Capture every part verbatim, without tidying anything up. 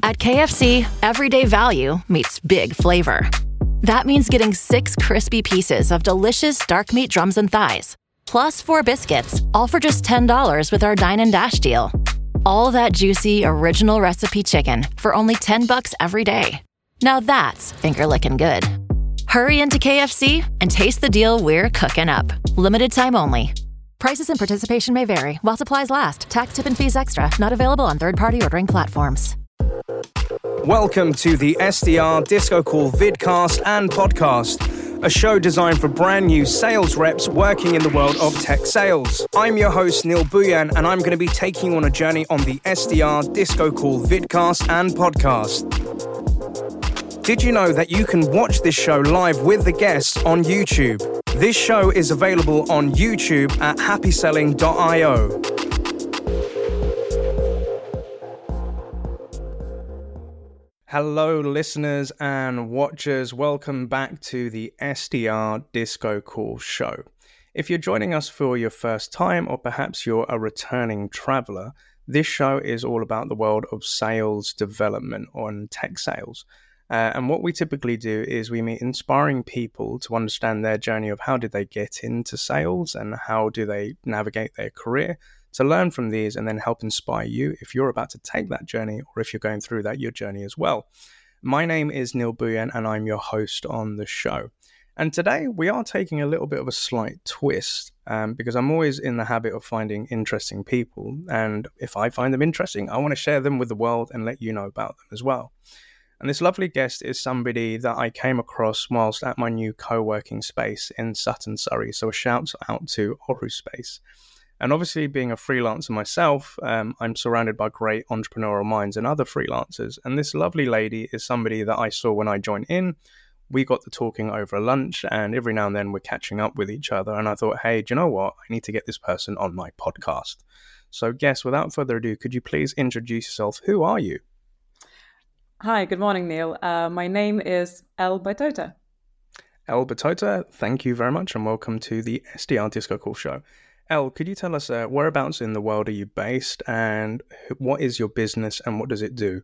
At K F C, everyday value meets big flavor. That means getting six crispy pieces of delicious dark meat drums and thighs, plus four biscuits, all for just ten dollars with our Dine and Dash deal. All that juicy, original recipe chicken for only ten bucks every day. Now that's finger-licking good. Hurry into K F C and taste the deal we're cooking up. Limited time only. Prices and participation may vary. While supplies last. Tax, tip, and fees extra. Not available on third-party ordering platforms. Welcome to the S D R Disco Call vidcast and podcast, a show designed for brand new sales reps working in the world of tech sales. I'm your host, Neil Buyan, and I'm going to be taking you on a journey on the S D R Disco Call vidcast and podcast. Did you know that you can watch this show live with the guests on YouTube? This show is available on YouTube at happy selling dot io. Hello, listeners and watchers. Welcome back to the S D R Disco Call show. If you're joining us for your first time, or perhaps you're a returning traveler, this show is all about the world of sales development on tech sales. Uh, and what we typically do is we meet inspiring people to understand their journey of how did they get into sales and how do they navigate their career, to learn from these and then help inspire you if you're about to take that journey or if you're going through that your journey as well. My name is Neil Buyan and I'm your host on the show. And today we are taking a little bit of a slight twist um, because I'm always in the habit of finding interesting people. And if I find them interesting, I want to share them with the world and let you know about them as well. And this lovely guest is somebody that I came across whilst at my new co-working space in Sutton, Surrey. So a shout out to Oru Space. And obviously being a freelancer myself, um, I'm surrounded by great entrepreneurial minds and other freelancers. And this lovely lady is somebody that I saw when I joined in. We got to talking over lunch and every now and then we're catching up with each other. And I thought, hey, do you know what? I need to get this person on my podcast. So guest, without further ado, could you please introduce yourself? Who are you? Hi, good morning, Neil. Uh, my name is Elle Batota. Elle Batota, thank you very much and welcome to the S D R Disco Call show. Elle, could you tell us uh, whereabouts in the world are you based and what is your business and what does it do?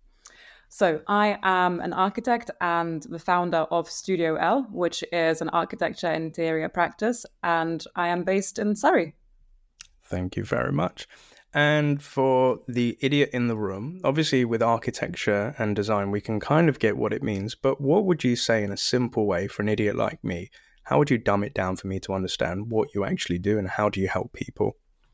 So I am an architect and the founder of Studio Elle, which is an architecture interior practice, and I am based in Surrey. Thank you very much. And for the idiot in the room, obviously with architecture and design, we can kind of get what it means. But what would you say in a simple way for an idiot like me? How would you dumb it down for me to understand what you actually do and how do you help people?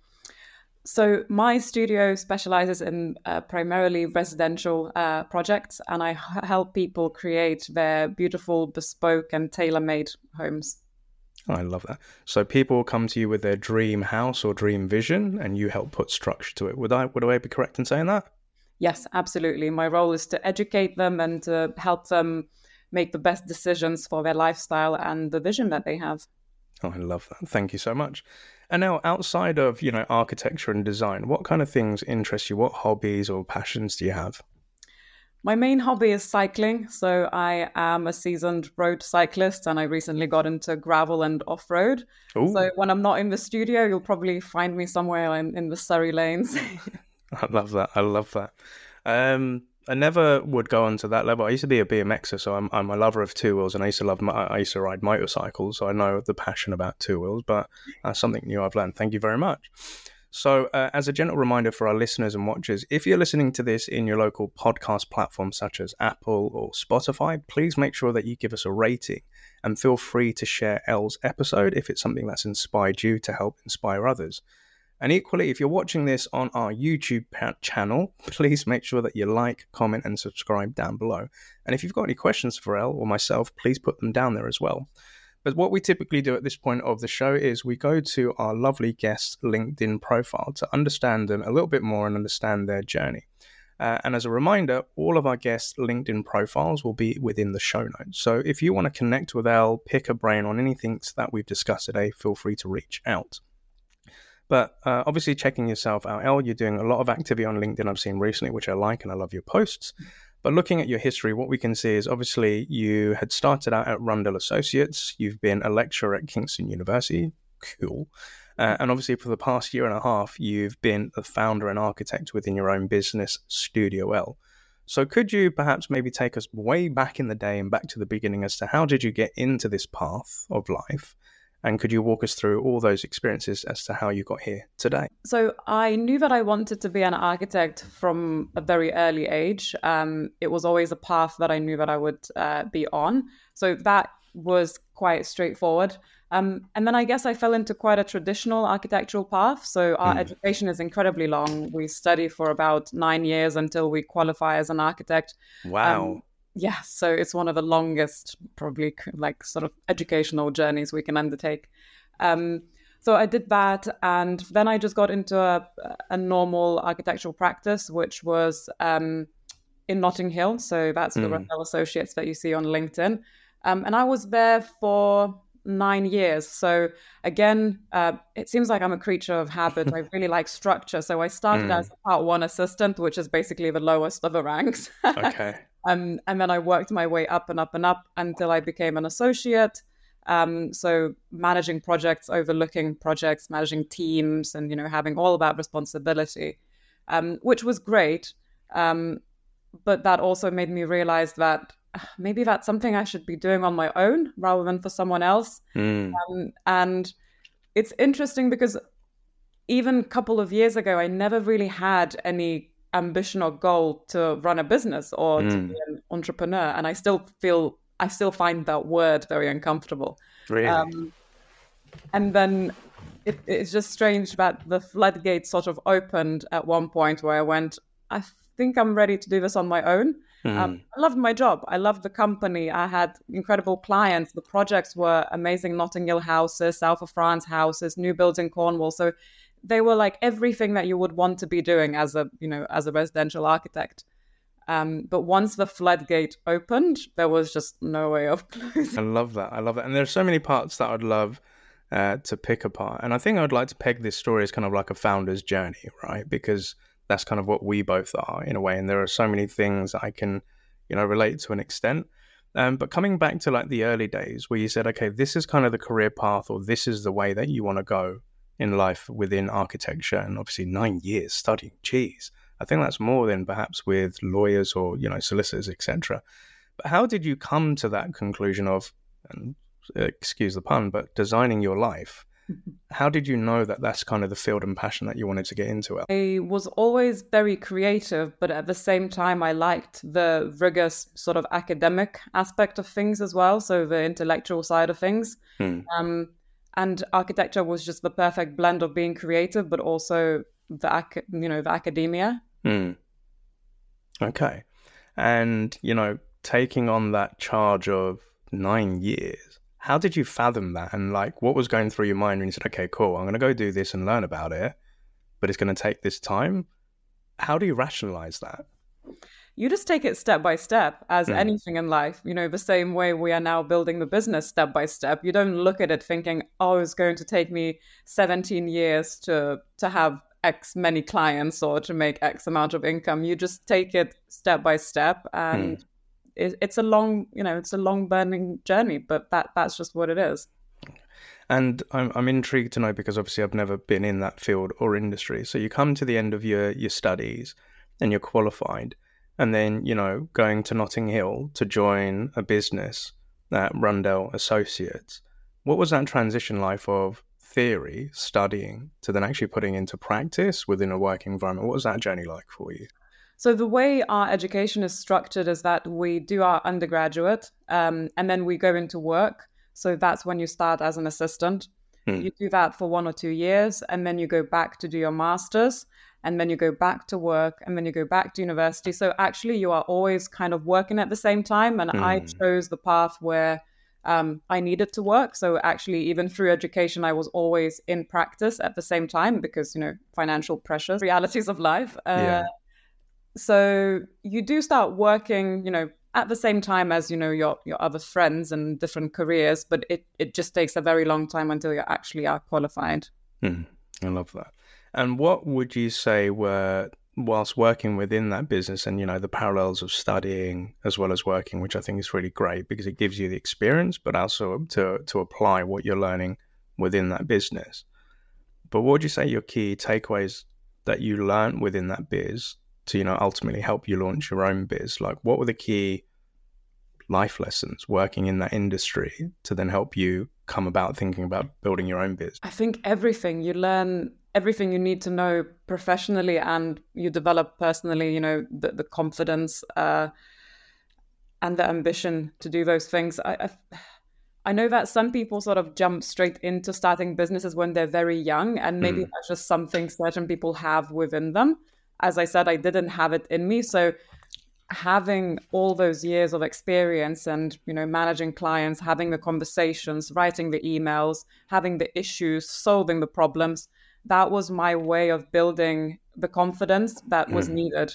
So my studio specializes in uh, primarily residential uh, projects, and I h- help people create their beautiful, bespoke and tailor-made homes. I love that. So people come to you with their dream house or dream vision and you help put structure to it. Would I, would I be correct in saying that? Yes, absolutely. My role is to educate them and to help them make the best decisions for their lifestyle and the vision that they have. Oh, I love that. Thank you so much. And now outside of, you know, architecture and design, what kind of things interest you? What hobbies or passions do you have? My main hobby is cycling. So I am a seasoned road cyclist and I recently got into gravel and off-road. Ooh. So when I'm not in the studio, you'll probably find me somewhere in, in the Surrey lanes. I love that. I love that. Um, I never would go on to that level. I used to be a B M Xer, so I'm I'm a lover of two wheels, and I used to love I used to ride motorcycles, so I know the passion about two wheels. But that's something new I've learned. Thank you very much. So uh, as a gentle reminder for our listeners and watchers, if you're listening to this in your local podcast platform such as Apple or Spotify, please make sure that you give us a rating and feel free to share Elle's episode if it's something that's inspired you to help inspire others. And equally, if you're watching this on our YouTube channel, please make sure that you like, comment and subscribe down below. And if you've got any questions for Elle or myself, please put them down there as well. But what we typically do at this point of the show is we go to our lovely guest's LinkedIn profile to understand them a little bit more and understand their journey. Uh, and as a reminder, all of our guests' LinkedIn profiles will be within the show notes. So if you want to connect with Elle, pick a brain on anything that we've discussed today, feel free to reach out. But uh, obviously checking yourself out, Elle, you're doing a lot of activity on LinkedIn I've seen recently, which I like, and I love your posts. But looking at your history, what we can see is obviously you had started out at Rundell Associates. You've been a lecturer at Kingston University. Cool. Uh, and obviously for the past year and a half, you've been the founder and architect within your own business, Studio Elle. So could you perhaps maybe take us way back in the day and back to the beginning as to how did you get into this path of life? And could you walk us through all those experiences as to how you got here today? So I knew that I wanted to be an architect from a very early age. Um, it was always a path that I knew that I would uh, be on. So that was quite straightforward. Um, and then I guess I fell into quite a traditional architectural path. So our mm. education is incredibly long. We study for about nine years until we qualify as an architect. Wow. Um, Yeah, so it's one of the longest, probably like sort of educational journeys we can undertake. Um, so I did that, and then I just got into a, a normal architectural practice, which was um, in Notting Hill. So that's mm. the Rundell Associates that you see on LinkedIn. Um, and I was there for nine years. So again, uh, it seems like I'm a creature of habit. I really like structure. So I started mm. as a part one assistant, which is basically the lowest of the ranks. Okay. Um, and then I worked my way up and up and up until I became an associate. Um, so managing projects, overlooking projects, managing teams, and, you know, having all that responsibility, um, which was great. Um, but that also made me realize that maybe that's something I should be doing on my own rather than for someone else. Mm. Um, and it's interesting because even a couple of years ago, I never really had any ambition or goal to run a business or mm. to be an entrepreneur. And I still feel, I still find that word very uncomfortable. Really? Um, and then it, it's just strange that the floodgates sort of opened at one point where I went, I think I'm ready to do this on my own. Mm. Um, I loved my job. I loved the company. I had incredible clients. The projects were amazing. Notting Hill houses, South of France houses, new builds in Cornwall. So they were like everything that you would want to be doing as a, you know, as a residential architect. Um, but once the floodgate opened, there was just no way of closing. I love that. I love that. And there are so many parts that I'd love uh, to pick apart. And I think I'd like to peg this story as kind of like a founder's journey, right? Because that's kind of what we both are in a way. And there are so many things I can, you know, relate to an extent. Um, but coming back to like the early days where you said, okay, this is kind of the career path, or this is the way that you want to go in life within architecture, and obviously nine years studying, geez, I think that's more than perhaps with lawyers or, you know, solicitors, et cetera. But how did you come to that conclusion of, and excuse the pun, but designing your life? How did you know that that's kind of the field and passion that you wanted to get into? I was always very creative, but at the same time, I liked the rigorous sort of academic aspect of things as well. So the intellectual side of things. Hmm. Um, and architecture was just the perfect blend of being creative, but also the, you know, the academia. Hmm. Okay. And, you know, taking on that charge of nine years, how did you fathom that? And like, what was going through your mind when you said, okay, cool, I'm going to go do this and learn about it, but it's going to take this time? How do you rationalize that? You just take it step by step, as mm. anything in life. You know, the same way we are now building the business step by step. You don't look at it thinking, oh, it's going to take me seventeen years to to have X many clients or to make X amount of income. You just take it step by step, and mm. it, it's a long, you know, it's a long burning journey, but that that's just what it is. And I'm I'm intrigued to know, because obviously I've never been in that field or industry. So you come to the end of your your studies and you're qualified. And then, you know, going to Notting Hill to join a business at Rundell Associates. What was that transition like of theory, studying, to then actually putting into practice within a working environment? What was that journey like for you? So the way our education is structured is that we do our undergraduate um, and then we go into work. So that's when you start as an assistant. Hmm. You do that for one or two years, and then you go back to do your master's. And then you go back to work, and then you go back to university. So actually, you are always kind of working at the same time. And mm. I chose the path where um, I needed to work. So actually, even through education, I was always in practice at the same time because, you know, financial pressures, realities of life. Uh, yeah. So you do start working, you know, at the same time as, you know, your your other friends and different careers. But it, it just takes a very long time until you actually are qualified. Mm. I love that. And what would you say were, whilst working within that business and, you know, the parallels of studying as well as working, which I think is really great because it gives you the experience, but also to to apply what you're learning within that business. But what would you say your key takeaways that you learned within that biz to, you know, ultimately help you launch your own biz? Like, what were the key life lessons working in that industry to then help you come about thinking about building your own biz? I think everything you learn, everything you need to know professionally, and you develop personally, you know, the, the confidence uh, and the ambition to do those things. I, I I know that some people sort of jump straight into starting businesses when they're very young, and maybe mm. that's just something certain people have within them. As I said, I didn't have it in me. So having all those years of experience and, you know, managing clients, having the conversations, writing the emails, having the issues, solving the problems, that was my way of building the confidence that was mm. needed.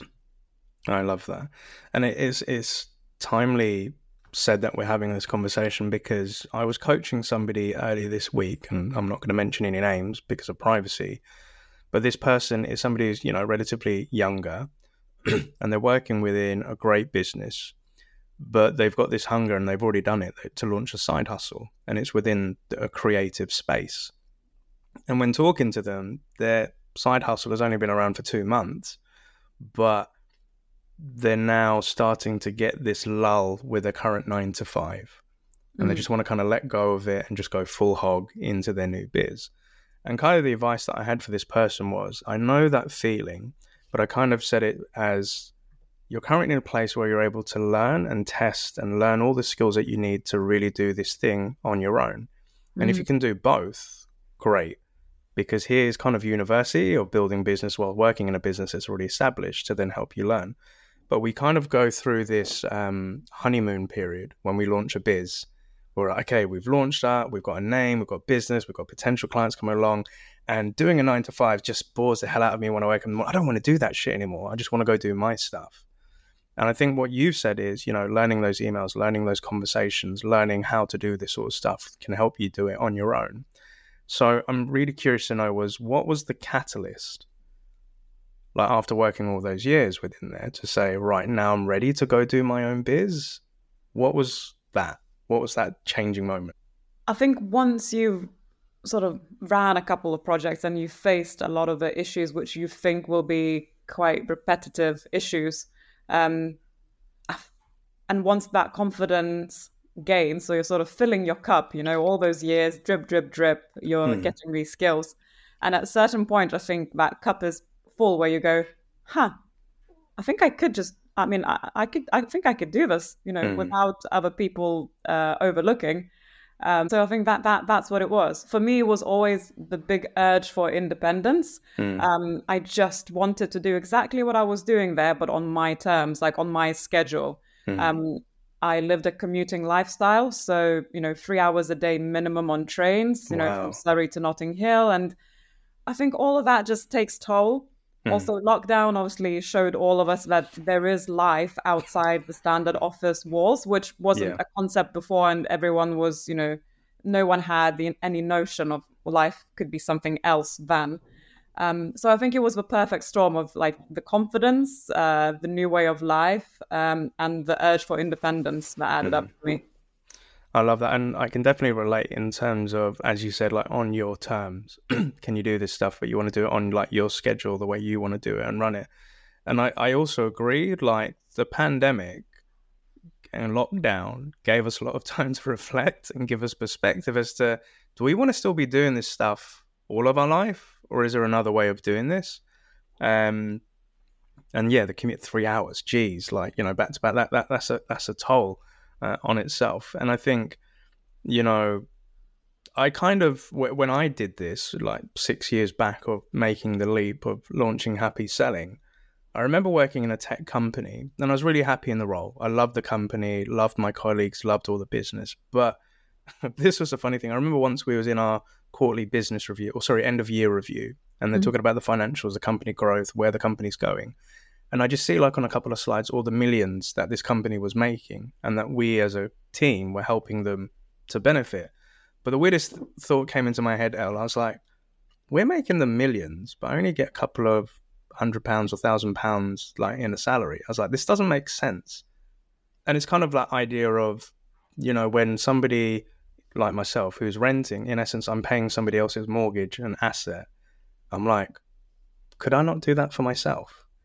I love that. And it is it's timely said that we're having this conversation, because I was coaching somebody earlier this week, and I'm not going to mention any names because of privacy, but this person is somebody who's, you know, relatively younger and they're working within a great business, but they've got this hunger and they've already done it to launch a side hustle, and it's within a creative space. And when talking to them, their side hustle has only been around for two months, but they're now starting to get this lull with their current nine to five. And mm. they just want to kind of let go of it and just go full hog into their new biz. And kind of the advice that I had for this person was, I know that feeling, but I kind of said it as, you're currently in a place where you're able to learn and test and learn all the skills that you need to really do this thing on your own. Mm. And if you can do both, great. Because here's kind of university of building business while working in a business that's already established to then help you learn. But we kind of go through this um, honeymoon period when we launch a biz. We're like, okay, we've launched that, we've got a name, we've got business, we've got potential clients coming along, and doing a nine to five just bores the hell out of me when I wake up. I don't want to do that shit anymore. I just want to go do my stuff. And I think what you've said is, you know, learning those emails, learning those conversations, learning how to do this sort of stuff can help you do it on your own. So I'm really curious to know was, what was the catalyst, like after working all those years within there, to say, right, now I'm ready to go do my own biz? What was that? What was that changing moment? I think once you've sort of ran a couple of projects and you've faced a lot of the issues which you think will be quite repetitive issues, um, and once that confidence gains, so you're sort of filling your cup, you know, all those years, drip, drip, drip, you're hmm. getting these skills. And at a certain point, I think that cup is full where you go, huh, I think I could just, I mean, I, I could, I think I could do this, you know, mm. without other people uh, overlooking. Um, so I think that that that's what it was. For me, it was always the big urge for independence. Mm. Um, I just wanted to do exactly what I was doing there, but on my terms, like on my schedule. Mm. Um, I lived a commuting lifestyle. So, you know, three hours a day minimum on trains, you wow. know, from Surrey to Notting Hill. And I think all of that just takes toll. Mm. Also, lockdown obviously showed all of us that there is life outside the standard office walls, which wasn't yeah. a concept before, and everyone was, you know, no one had the, any notion of life could be something else then. Um, so I think it was the perfect storm of like the confidence, uh, the new way of life, um, and the urge for independence that added mm. up for me. I love that. And I can definitely relate in terms of, as you said, like on your terms, can you do this stuff, but you want to do it on like your schedule, the way you want to do it and run it. And I, I also agree, like the pandemic and lockdown gave us a lot of time to reflect and give us perspective as to, do we want to still be doing this stuff all of our life? Or is there another way of doing this? Um, and yeah, the commute three hours, geez, like, you know, back to back, that, that that's a, that's a toll. Uh, on itself. And I think, you know, I kind of, w- when I did this, like six years back of making the leap of launching Happy Selling, I remember working in a tech company and I was really happy in the role. I loved the company, loved my colleagues, loved all the business. But this was a funny thing. I remember once we was in our quarterly business review, or sorry, end of year review, and they're mm-hmm. talking about the financials, the company growth, where the company's going. And I just see like on a couple of slides all the millions that this company was making and that we as a team were helping them to benefit. But the weirdest thought came into my head, Elle. I was like, we're making them millions, but I only get a couple of hundred pounds or thousand pounds like in a salary. I was like, this doesn't make sense. And it's kind of that idea of, you know, when somebody like myself who's renting, in essence, I'm paying somebody else's mortgage and asset. I'm like, could I not do that for myself?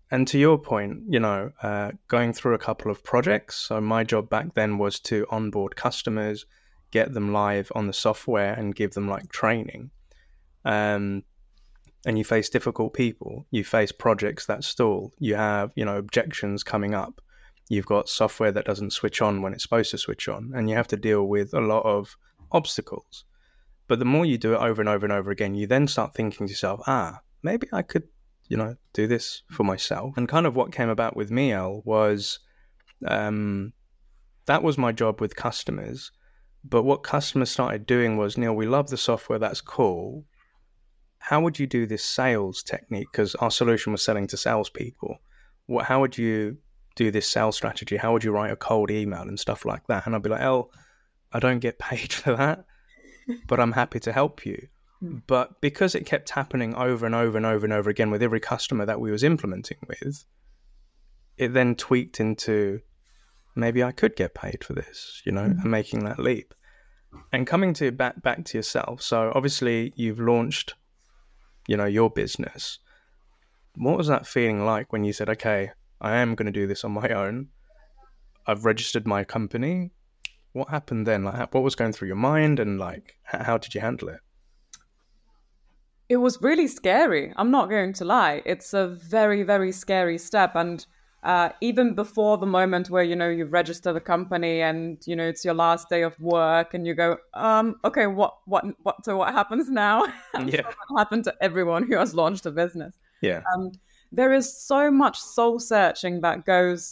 And to your point, you know, uh, going through a couple of projects. So my job back then was to onboard customers, get them live on the software and give them like training. Um, and you face difficult people. You face projects that stall. You have, you know, objections coming up. You've got software that doesn't switch on when it's supposed to switch on. And you have to deal with a lot of obstacles. But the more you do it over and over and over again, you then start thinking to yourself, ah, maybe I could, you know, do this for myself. And kind of what came about with me, El, was um, that was my job with customers. But what customers started doing was, Neil, we love the software, that's cool. How would you do this sales technique? Because our solution was selling to salespeople. What, how would you do this sales strategy? How would you write a cold email and stuff like that? And I'd be like, El, I don't get paid for that, but I'm happy to help you. But because it kept happening over and over and over and over again with every customer that we was implementing with, it then tweaked into maybe I could get paid for this, you know, mm-hmm. and making that leap. And coming to back back to yourself. So obviously you've launched, you know, your business. What was that feeling like when you said, okay, I am going to do this on my own. I've registered my company. What happened then? Like, what was going through your mind, and like, how did you handle it? It was really scary. I'm not going to lie. It's a very, very scary step. And uh, even before the moment where, you know, you register the company and, you know, it's your last day of work and you go, um, okay, what, what, what, so what happens now? Yeah. So what happened to everyone who has launched a business? Yeah. Um, there is so much soul searching that goes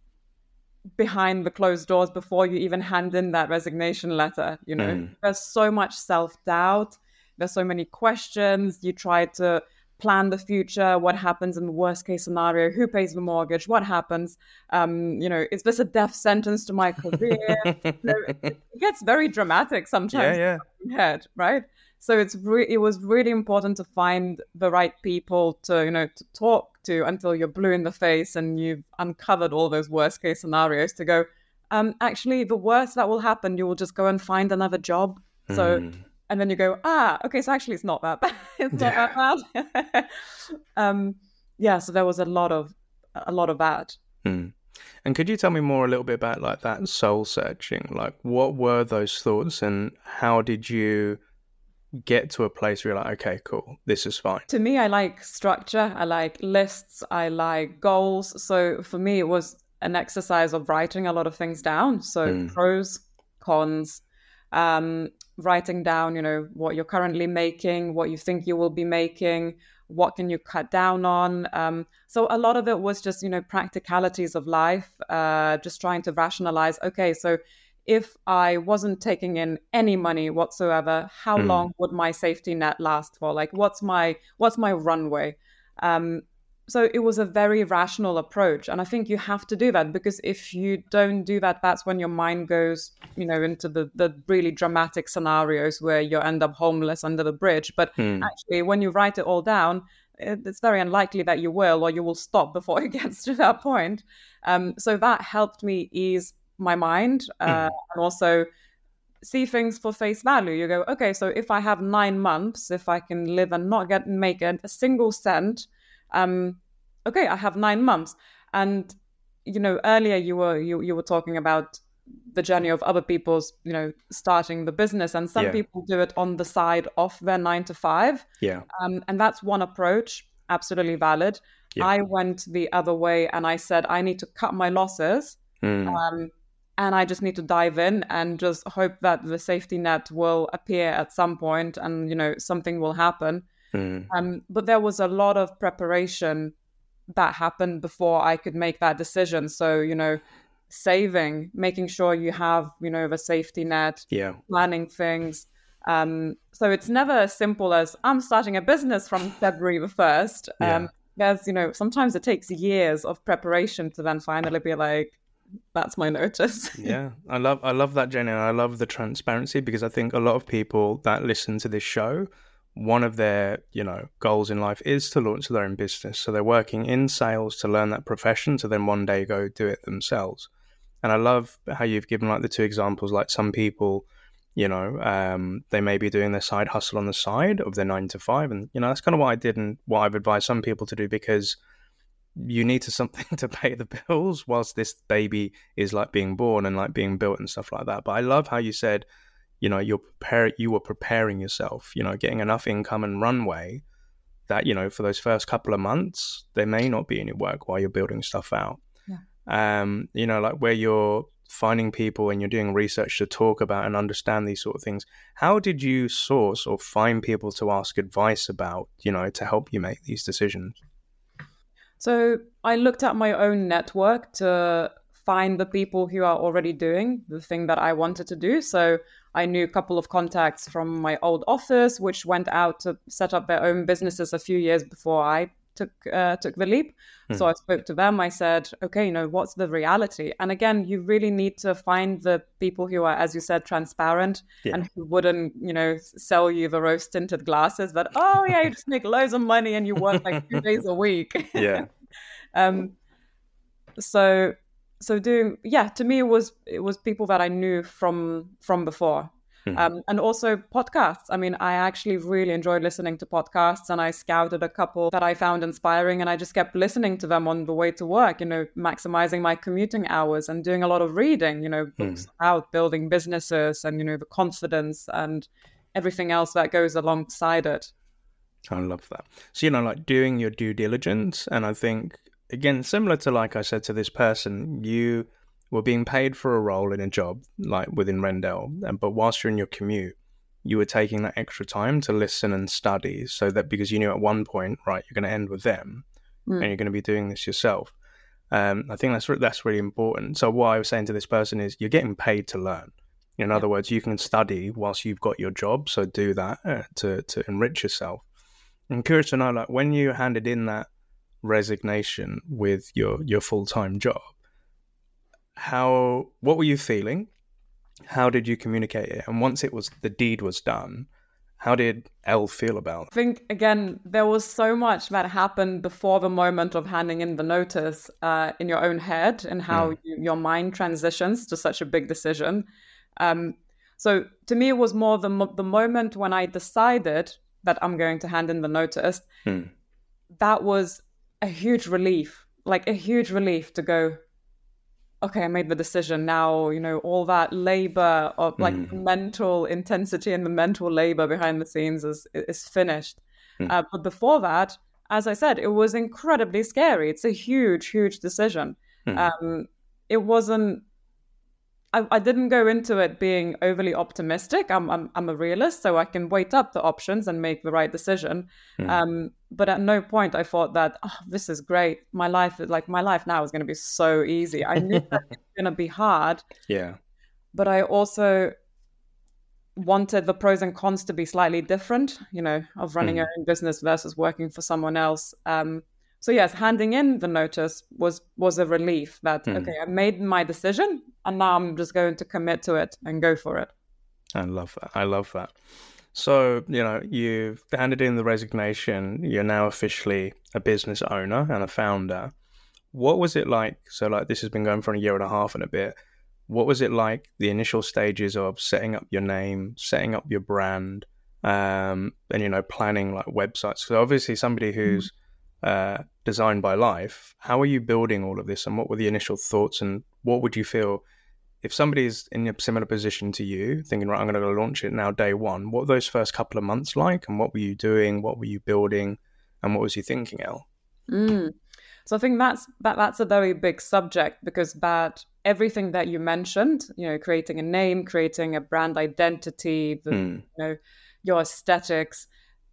behind the closed doors before you even hand in that resignation letter. You know, mm. there's so much self-doubt. There's so many questions. You try to plan the future. What happens in the worst case scenario? Who pays the mortgage? What happens? Um, you know, is this a death sentence to my career? You know, it, it gets very dramatic sometimes. Yeah, yeah. In your head, right? So it's re- it was really important to find the right people to, you know, to talk to until you're blue in the face and you've uncovered all those worst case scenarios to go, um, actually, the worst that will happen, you will just go and find another job. So. Mm. And then you go, ah, okay, so actually it's not that bad. It's not yeah. that bad. um, yeah, so there was a lot of a lot of that. Hmm. And could you tell me more a little bit about like that soul searching? Like, what were those thoughts, and how did you get to a place where you're like, okay, cool, this is fine? To me, I like structure. I like lists. I like goals. So for me, it was an exercise of writing a lot of things down. So mm. pros, cons, um, writing down, you know, what you're currently making, what you think you will be making, what can you cut down on. Um, so a lot of it was just, you know, practicalities of life, uh, just trying to rationalize, okay, so if I wasn't taking in any money whatsoever, how mm. long would my safety net last for? Like, what's my what's my runway? Um, so it was a very rational approach. And I think you have to do that, because if you don't do that, that's when your mind goes, you know, into the, the really dramatic scenarios where you end up homeless under the bridge. But mm. actually, when you write it all down, it's very unlikely that you will, or you will stop before it gets to that point. Um, so that helped me ease my mind uh, mm. and also see things for face value. You go, okay, so if I have nine months, if I can live and not get make a, a single cent, um, okay, I have nine months. And you know, earlier you were you you were talking about the journey of other people's, you know, starting the business, and some yeah. people do it on the side of their nine to five. Yeah, um, and that's one approach, absolutely valid. Yeah. I went the other way, and I said I need to cut my losses. Mm. Um, And I just need to dive in and just hope that the safety net will appear at some point, and, you know, something will happen. Mm. Um, but there was a lot of preparation that happened before I could make that decision. So, you know, saving, making sure you have, you know, the safety net, yeah. planning things. Um, so it's never as simple as I'm starting a business from February the first. Um, yeah. There's, you know, sometimes it takes years of preparation to then finally be like, that's my notice. yeah, I love I love that, Jenny. And I love the transparency, because I think a lot of people that listen to this show, one of their, you know, goals in life is to launch their own business. So they're working in sales to learn that profession to then one day go do it themselves. And I love how you've given like the two examples, like some people, you know, um, they may be doing their side hustle on the side of their nine to five. And, you know, that's kind of what I did and what I've advised some people to do, because you need to something to pay the bills whilst this baby is like being born and like being built and stuff like that. But I love how you said, you know, you're prepare you were preparing yourself, you know, getting enough income and runway that, you know, for those first couple of months, there may not be any work while you're building stuff out. Yeah. Um, you know, like where you're finding people and you're doing research to talk about and understand these sort of things. How did you source or find people to ask advice about, you know, to help you make these decisions? So I looked at my own network to find the people who are already doing the thing that I wanted to do. So I knew a couple of contacts from my old office, which went out to set up their own businesses a few years before I took uh, took the leap. Hmm. So I spoke to them. I said, okay, you know, what's the reality? And again, you really need to find the people who are, as you said, transparent yeah. and who wouldn't, you know, sell you the rose tinted glasses that, oh yeah, you just make loads of money and you work like two days a week. Yeah. um. So. So doing, yeah, to me, it was it was people that I knew from from before. Mm-hmm. Um, and also podcasts. I mean, I actually really enjoyed listening to podcasts, and I scouted a couple that I found inspiring, and I just kept listening to them on the way to work, you know, maximizing my commuting hours and doing a lot of reading, you know, books mm. about building businesses and, you know, the confidence and everything else that goes alongside it. I love that. So, you know, like doing your due diligence, and I think, again, similar to like I said to this person, you were being paid for a role in a job like within Rendell, and but whilst you're in your commute, you were taking that extra time to listen and study, so that because you knew at one point, right, you're going to end with them, mm. and you're going to be doing this yourself. Um, I think that's that's really important. So what I was saying to this person is, you're getting paid to learn. In yeah. other words, you can study whilst you've got your job, so do that uh, to to enrich yourself. I'm curious to know, like, when you handed in that resignation with your your full-time job, how what were you feeling? How did you communicate it? And once it was the deed was done, how did Elle feel about it? I think, again, there was so much that happened before the moment of handing in the notice uh, in your own head, and how mm. you, your mind transitions to such a big decision. Um, so to me, it was more the the moment when I decided that I'm going to hand in the notice. Mm. That was a huge relief, like a huge relief to go, okay, I made the decision now, you know, all that labor of like mm. mental intensity and the mental labor behind the scenes is is finished. Mm. Uh, but before that, as I said, it was incredibly scary. It's a huge, huge decision. Mm. Um, it wasn't, I, I didn't go into it being overly optimistic. I'm, I'm I'm a realist, so I can weigh up the options and make the right decision. Mm. Um, but at no point I thought that, oh, this is great. My life, like my life now, is going to be so easy. I knew that it's going to be hard. Yeah. But I also wanted the pros and cons to be slightly different. You know, of running mm. your own business versus working for someone else. Um, So yes, handing in the notice was was a relief that, mm. okay, I made my decision and now I'm just going to commit to it and go for it. I love that. I love that. So, you know, you've handed in the resignation. You're now officially a business owner and a founder. What was it like? So like this has been going for a year and a half and a bit. What was it like, the initial stages of setting up your name, setting up your brand, um, and, you know, planning like websites? So obviously somebody who's mm. Uh, designed by life, how are you building all of this, and what were the initial thoughts, and what would you feel if somebody's in a similar position to you, thinking, right, I'm going to go launch it now day one? What were those first couple of months like, and what were you doing, what were you building, and what was you thinking, Elle? Mm. So I think that's that that's a very big subject, because that everything that you mentioned, you know, creating a name, creating a brand identity, the, mm. you know, your aesthetics,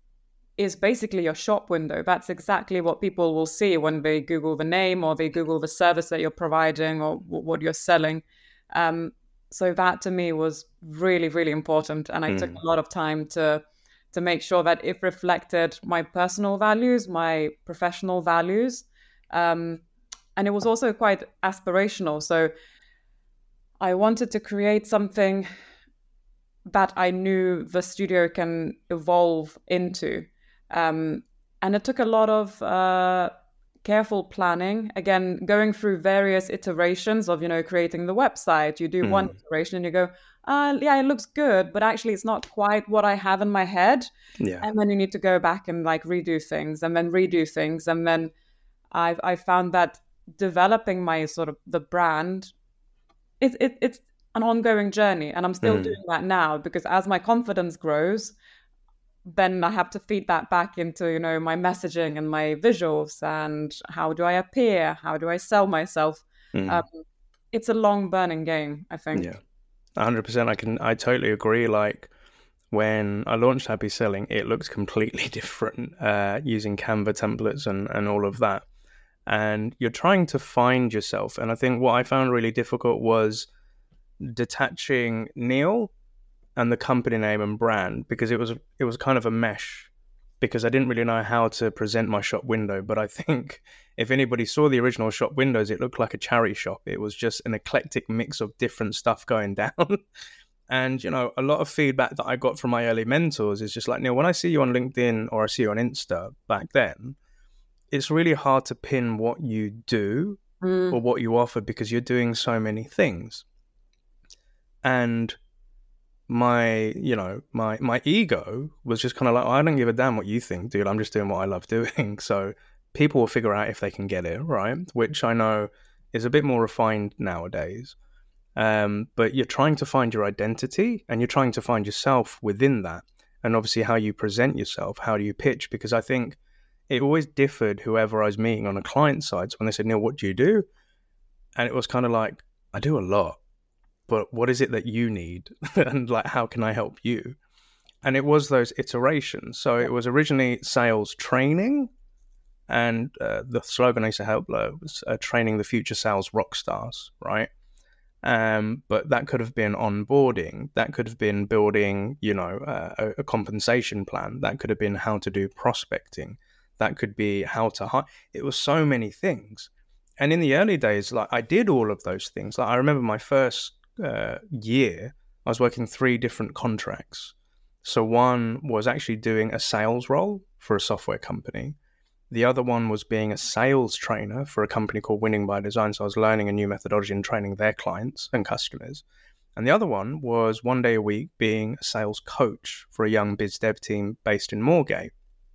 is basically your shop window. That's exactly what people will see when they Google the name or they Google the service that you're providing or w- what you're selling. Um, so that to me was really, really important. And I mm. took a lot of time to to make sure that it reflected my personal values, my professional values. Um, and it was also quite aspirational. So I wanted to create something that I knew the studio can evolve into. Um, and it took a lot of uh, careful planning. Again, going through various iterations of, you know, creating the website. You do mm. one iteration and you go, uh, yeah, it looks good, but actually it's not quite what I have in my head. Yeah. And then you need to go back and like redo things and then redo things. And then I've I found that developing my sort of the brand, it, it it's an ongoing journey, and I'm still mm. doing that now, because as my confidence grows, then I have to feed that back into, you know, my messaging and my visuals, and how do I appear? How do I sell myself? Mm. Um, it's a long burning game, I think. Yeah, one hundred percent. I can, I totally agree. Like when I launched Happy Selling, it looked completely different uh, using Canva templates and, and all of that. And you're trying to find yourself. And I think what I found really difficult was detaching Neil and the company name and brand, because it was it was kind of a mesh, because I didn't really know how to present my shop window. But I think if anybody saw the original shop windows, it looked like a charity shop. It was just an eclectic mix of different stuff going down. And, you know, a lot of feedback that I got from my early mentors is just like, Neil, when I see you on LinkedIn or I see you on Insta back then, it's really hard to pin what you do mm. or what you offer, because you're doing so many things. And my, you know, my my ego was just kind of like, oh, I don't give a damn what you think, dude. I'm just doing what I love doing. So people will figure out if they can get it, right? Which I know is a bit more refined nowadays. Um, but you're trying to find your identity, and you're trying to find yourself within that. And obviously how you present yourself, how do you pitch? Because I think it always differed whoever I was meeting on a client side. So when they said, Neil, what do you do? And it was kind of like, I do a lot, but what is it that you need? And like, how can I help you? And it was those iterations. So it was originally sales training, and uh, the slogan I used to help was uh, training the future sales rock stars, right? Um, but that could have been onboarding. That could have been building, you know, uh, a, a compensation plan. That could have been how to do prospecting. That could be how to hire. It was so many things. And in the early days, like I did all of those things. Like I remember my first uh, year, I was working three different contracts. So one was actually doing a sales role for a software company. The other one was being a sales trainer for a company called Winning by Design. So I was learning a new methodology and training their clients and customers. And the other one was one day a week being a sales coach for a young biz dev team based in Moorgate.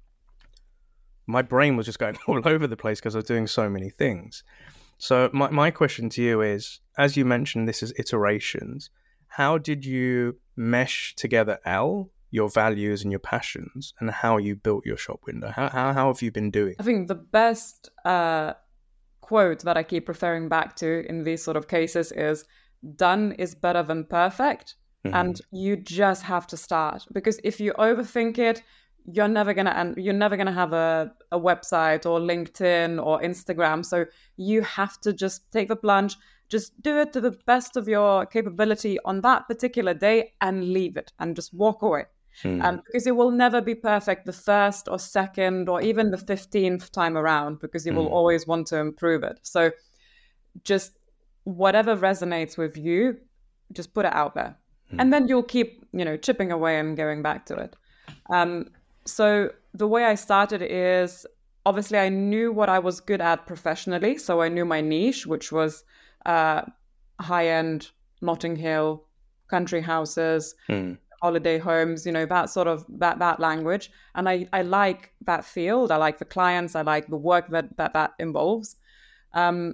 My brain was just going all over the place because I was doing so many things. So my, my question to you is, as you mentioned, this is iterations. How did you mesh together, L, your values and your passions, and how you built your shop window? How how, how have you been doing? I think the best uh, quote that I keep referring back to in these sort of cases is, done is better than perfect. Mm-hmm. And you just have to start, because if you overthink it, you're never gonna and you're never gonna have a, a website or LinkedIn or Instagram. So you have to just take the plunge, just do it to the best of your capability on that particular day, and leave it and just walk away. Mm. Um, because it will never be perfect the first or second or even the fifteenth time around, because you mm. will always want to improve it. So just whatever resonates with you, just put it out there, mm. and then you'll keep, you know, chipping away and going back to it. Um, So the way I started is, obviously I knew what I was good at professionally. So I knew my niche, which was uh, high-end Notting Hill country houses, mm. holiday homes, you know, that sort of, that that language. And I, I like that field. I like the clients. I like the work that that, that involves. Um,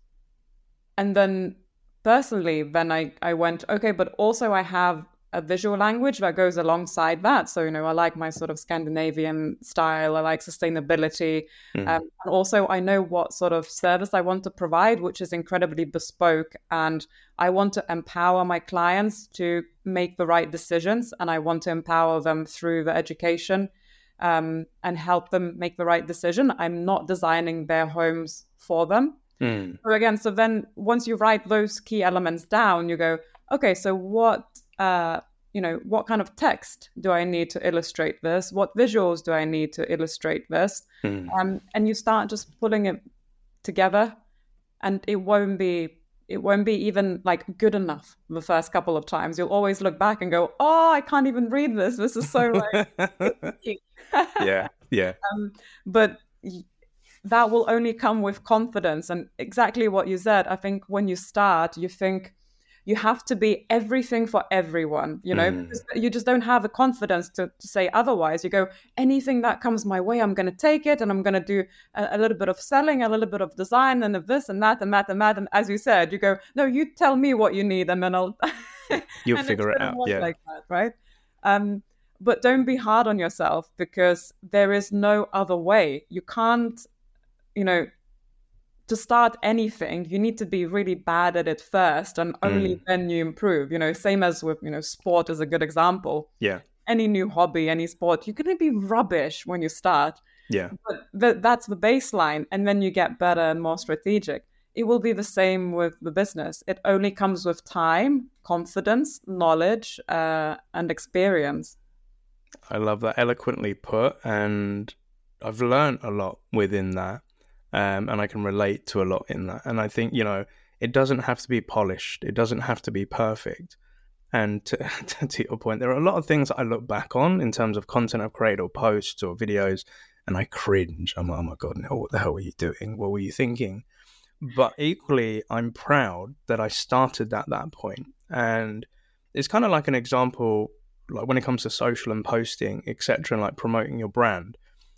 and then personally, then I, I went, okay, but also I have a visual language that goes alongside that. So, you know, I like my sort of Scandinavian style. I like sustainability. Mm. Um, and also I know what sort of service I want to provide, which is incredibly bespoke. And I want to empower my clients to make the right decisions. And I want to empower them through the education um, and help them make the right decision. I'm not designing their homes for them. Mm. So again, so then once you write those key elements down, you go, okay, so what, uh, you know, what kind of text do I need to illustrate this? What visuals do I need to illustrate this? Mm. Um, and you start just pulling it together, and it won't be, it won't be even like good enough the first couple of times. You'll always look back and go, oh, I can't even read this. This is so like, yeah, yeah. Um, but that will only come with confidence. And exactly what you said, I think when you start, you think, you have to be everything for everyone, you know, Mm. because you just don't have the confidence to, to say otherwise. You go, anything that comes my way, I'm going to take it, and I'm going to do a, a little bit of selling, a little bit of design, and of this and that and that and that. And as you said, you go, no, you tell me what you need, and then I'll You'll and figure it out. Yeah. like that, right? Um, but don't be hard on yourself, because there is no other way. You can't, you know, to start anything, you need to be really bad at it first, and only Mm. then you improve. You know, same as with, you know, sport is a good example. Yeah. Any new hobby, any sport, you're going to be rubbish when you start. Yeah. But th- that's the baseline, and then you get better and more strategic. It will be the same with the business. It only comes with time, confidence, knowledge, uh, and experience. I love that, eloquently put, and I've learned a lot within that, um, and I can relate to a lot in that. And I think, you know, it doesn't have to be polished. It doesn't have to be perfect. And to, to your point, there are a lot of things that I look back on in terms of content I've created or posts or videos, and I cringe. I'm like, oh my God, no, what the hell were you doing? What were you thinking? But equally, I'm proud that I started at that point. And it's kind of like an example, like when it comes to social and posting, et cetera, and like promoting your brand.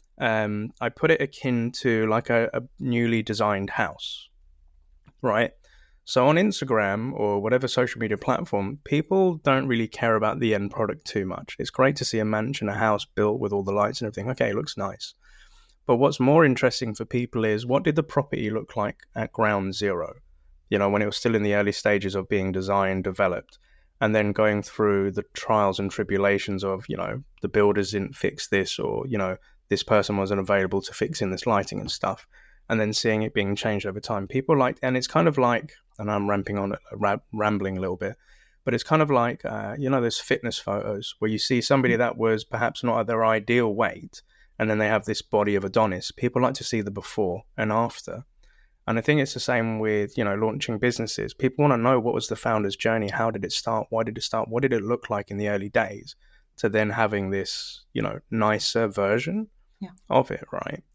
Um, I put it akin to like a, a newly designed house, right? So on Instagram or whatever social media platform, people don't really care about the end product too much. It's great to see a mansion, a house built with all the lights and everything. Okay, it looks nice. But what's more interesting for people is, what did the property look like at ground zero? You know, when it was still in the early stages of being designed, developed, and then going through the trials and tribulations of, you know, the builders didn't fix this, or, you know, this person wasn't available to fix in this lighting and stuff, and then seeing it being changed over time. People like, and it's kind of like, and I'm ramping on it, rambling a little bit, but it's kind of like, uh, you know, those fitness photos where you see somebody that was perhaps not at their ideal weight, and then they have this body of Adonis. People like to see the before and after. And I think it's the same with, you know, launching businesses. People want to know, what was the founder's journey? How did it start? Why did it start? What did it look like in the early days? To then having this, you know, nicer version yeah. of it, right?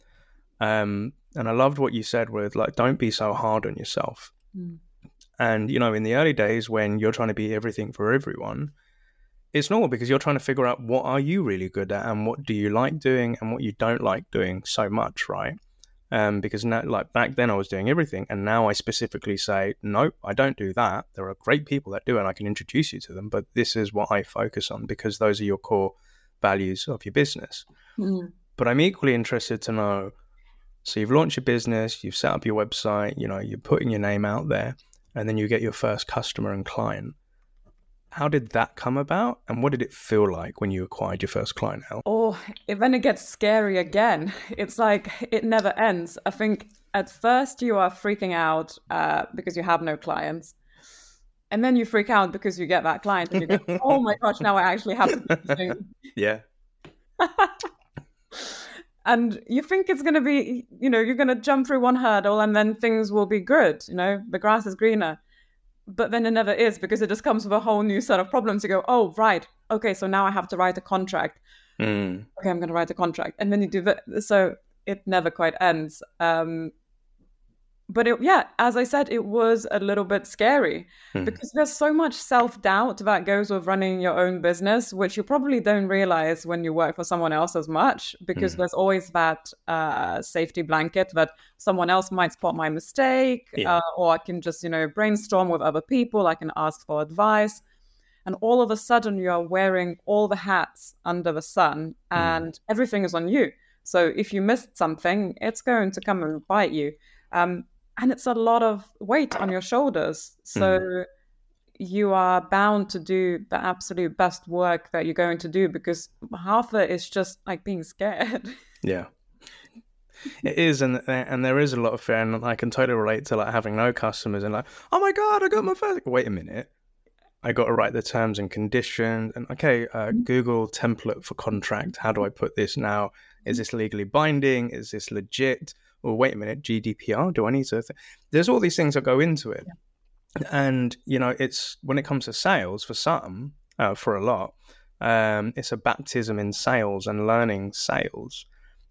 Um, and I loved what you said with, like, don't be so hard on yourself. Mm. And, you know, in the early days when you're trying to be everything for everyone, it's normal, because you're trying to figure out, what are you really good at, and what do you like doing and what you don't like doing so much, right? Um, because now, like back then I was doing everything, and now I specifically say, nope, I don't do that. There are great people that do it, and I can introduce you to them, but this is what I focus on, because those are your core values of your business. Mm. But I'm equally interested to know, so you've launched your business, you've set up your website, you know, you're putting your name out there, and then you get your first customer and client. How did that come about, and what did it feel like when you acquired your first client? Oh, it, then it gets scary again. It's like it never ends. I think at first you are freaking out uh, because you have no clients. And then you freak out because you get that client and you go, oh my gosh, now I actually have to do things. Yeah. And you think it's going to be, you know, you're going to jump through one hurdle and then things will be good. You know, the grass is greener. But then it never is, because it just comes with a whole new set of problems. You go, oh, right. Okay, so now I have to write a contract. Mm. Okay, I'm going to write a contract. And then you do that. So it never quite ends. Um, but it, yeah, as I said, it was a little bit scary mm. because there's so much self-doubt that goes with running your own business, which you probably don't realize when you work for someone else as much, because mm. there's always that uh, safety blanket that someone else might spot my mistake, yeah. uh, or I can just, you know, brainstorm with other people. I can ask for advice. And all of a sudden you are wearing all the hats under the sun and mm. everything is on you. So if you missed something, it's going to come and bite you. Um, And it's a lot of weight on your shoulders. So mm. you are bound to do the absolute best work that you're going to do, because half of it is just like being scared. Yeah, it is. And and there is a lot of fear. And I can totally relate to like having no customers and like, oh my God, I got my first. Wait a minute. I got to write the terms and conditions. And okay, uh, Google template for contract. How do I put this now? Is this legally binding? Is this legit? Or wait a minute, G D P R, do I need to? Th-? There's all these things that go into it. Yeah. And, you know, it's when it comes to sales, for some, uh, for a lot, um, it's a baptism in sales and learning sales.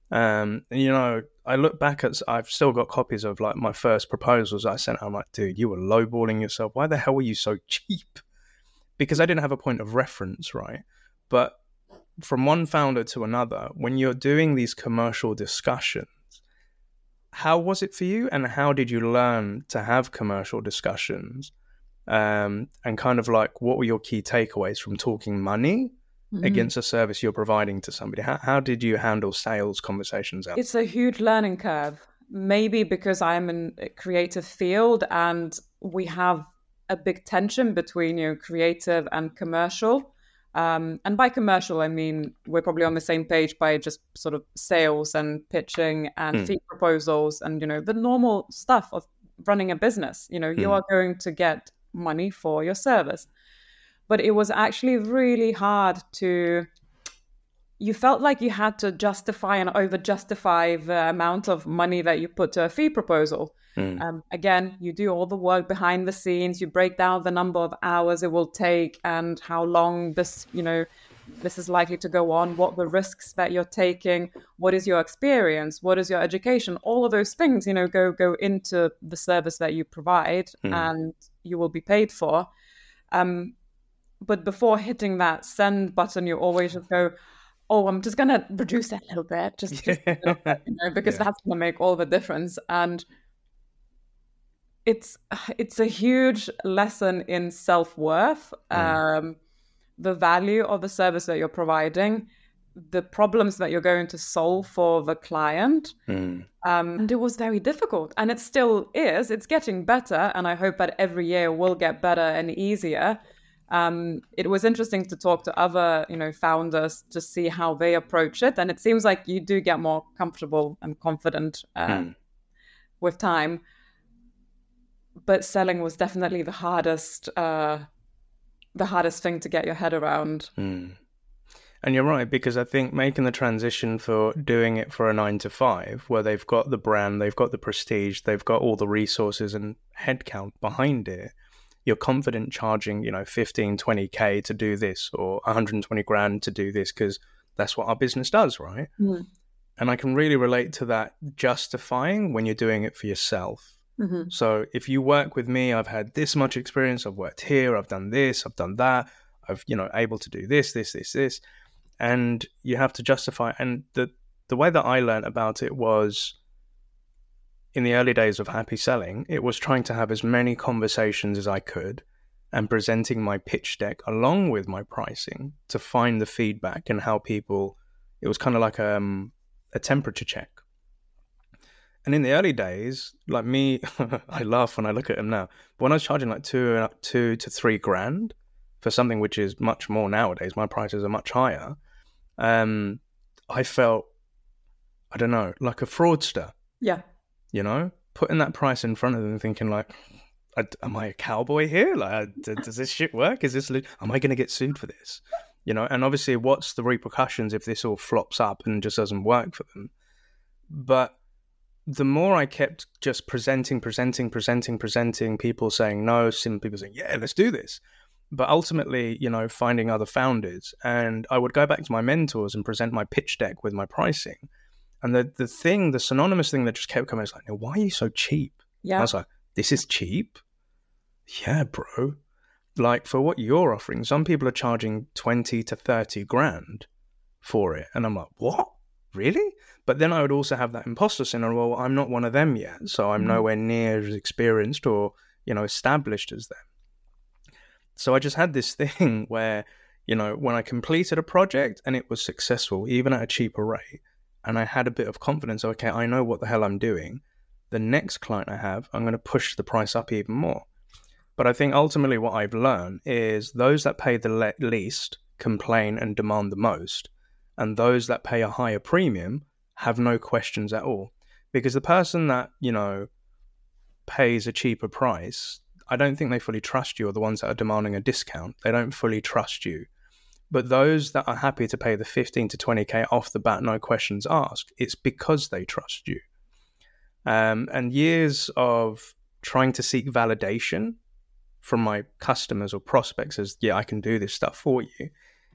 Um, and, you know, I look back at, I've still got copies of like my first proposals I sent out. I'm like, dude, you were lowballing yourself. Why the hell were you so cheap? Because I didn't have a point of reference, right? But from one founder to another, when you're doing these commercial discussions, how was it for you? And how did you learn to have commercial discussions? Um, and kind of like, what were your key takeaways from talking money mm-hmm. against a service you're providing to somebody? How, how did you handle sales conversations out? It's a huge learning curve. Maybe because I'm in a creative field and we have a big tension between, you know, creative and commercial. Um, and by commercial, I mean, we're probably on the same page by just sort of sales and pitching and mm. fee proposals and, you know, the normal stuff of running a business. You know, mm. you are going to get money for your service. But it was actually really hard to, you felt like you had to justify and over justify the amount of money that you put to a fee proposal. Mm. Um, again, you do all the work behind the scenes, you break down the number of hours it will take and how long this, you know, this is likely to go on, what the risks that you're taking, what is your experience, what is your education, all of those things, you know, go go into the service that you provide mm. and you will be paid for. Um, but before hitting that send button, you always just go, oh, I'm just going to reduce that a little bit, just, just a little bit, you know, because yeah. that's going to make all the difference. And it's it's a huge lesson in self-worth, mm. um, the value of the service that you're providing, the problems that you're going to solve for the client. Mm. Um, and it was very difficult. And it still is. It's getting better. And I hope that every year will get better and easier. Um, it was interesting to talk to other, you know, founders to see how they approach it. And it seems like you do get more comfortable and confident uh, mm. with time. But selling was definitely the hardest, uh, the hardest thing to get your head around. Mm. And you're right, because I think making the transition for doing it for a nine to five, where they've got the brand, they've got the prestige, they've got all the resources and headcount behind it, you're confident charging, you know, fifteen, twenty K to do this or one hundred twenty grand to do this because that's what our business does, right? Mm. And I can really relate to that justifying when you're doing it for yourself. Mm-hmm. So if you work with me, I've had this much experience, I've worked here, I've done this, I've done that, I've, you know, able to do this, this, this, this. And you have to justify. And the, the way that I learned about it was in the early days of Happy Selling, it was trying to have as many conversations as I could and presenting my pitch deck along with my pricing to find the feedback and how people, it was kind of like um, a temperature check. And in the early days, like me, I laugh when I look at them now. But when I was charging like two, two to three grand for something which is much more nowadays, my prices are much higher. Um, I felt, I don't know, like a fraudster. Yeah. You know, putting that price in front of them, thinking like, am I a cowboy here? Like, does this shit work? Is this? Am I going to get sued for this? You know, and obviously, what's the repercussions if this all flops up and just doesn't work for them? But the more I kept just presenting, presenting, presenting, presenting, people saying no, some people saying, yeah, let's do this. But ultimately, you know, finding other founders. And I would go back to my mentors and present my pitch deck with my pricing. And the, the thing, the synonymous thing that just kept coming is like, why are you so cheap? Yeah. And I was like, this is cheap? Yeah, bro. Like for what you're offering, some people are charging twenty to thirty grand for it. And I'm like, what? Really? But then I would also have that imposter syndrome. Well, I'm not one of them yet. So I'm mm-hmm. nowhere near as experienced or, you know, established as them. So I just had this thing where, you know, when I completed a project and it was successful, even at a cheaper rate, and I had a bit of confidence, okay, I know what the hell I'm doing. The next client I have, I'm going to push the price up even more. But I think ultimately what I've learned is those that pay the le- least complain and demand the most. And those that pay a higher premium have no questions at all. Because the person that, you know, pays a cheaper price, I don't think they fully trust you, or the ones that are demanding a discount. They don't fully trust you. But those that are happy to pay the fifteen to twenty K off the bat, no questions asked, it's because they trust you. Um, and years of trying to seek validation from my customers or prospects as, yeah, I can do this stuff for you,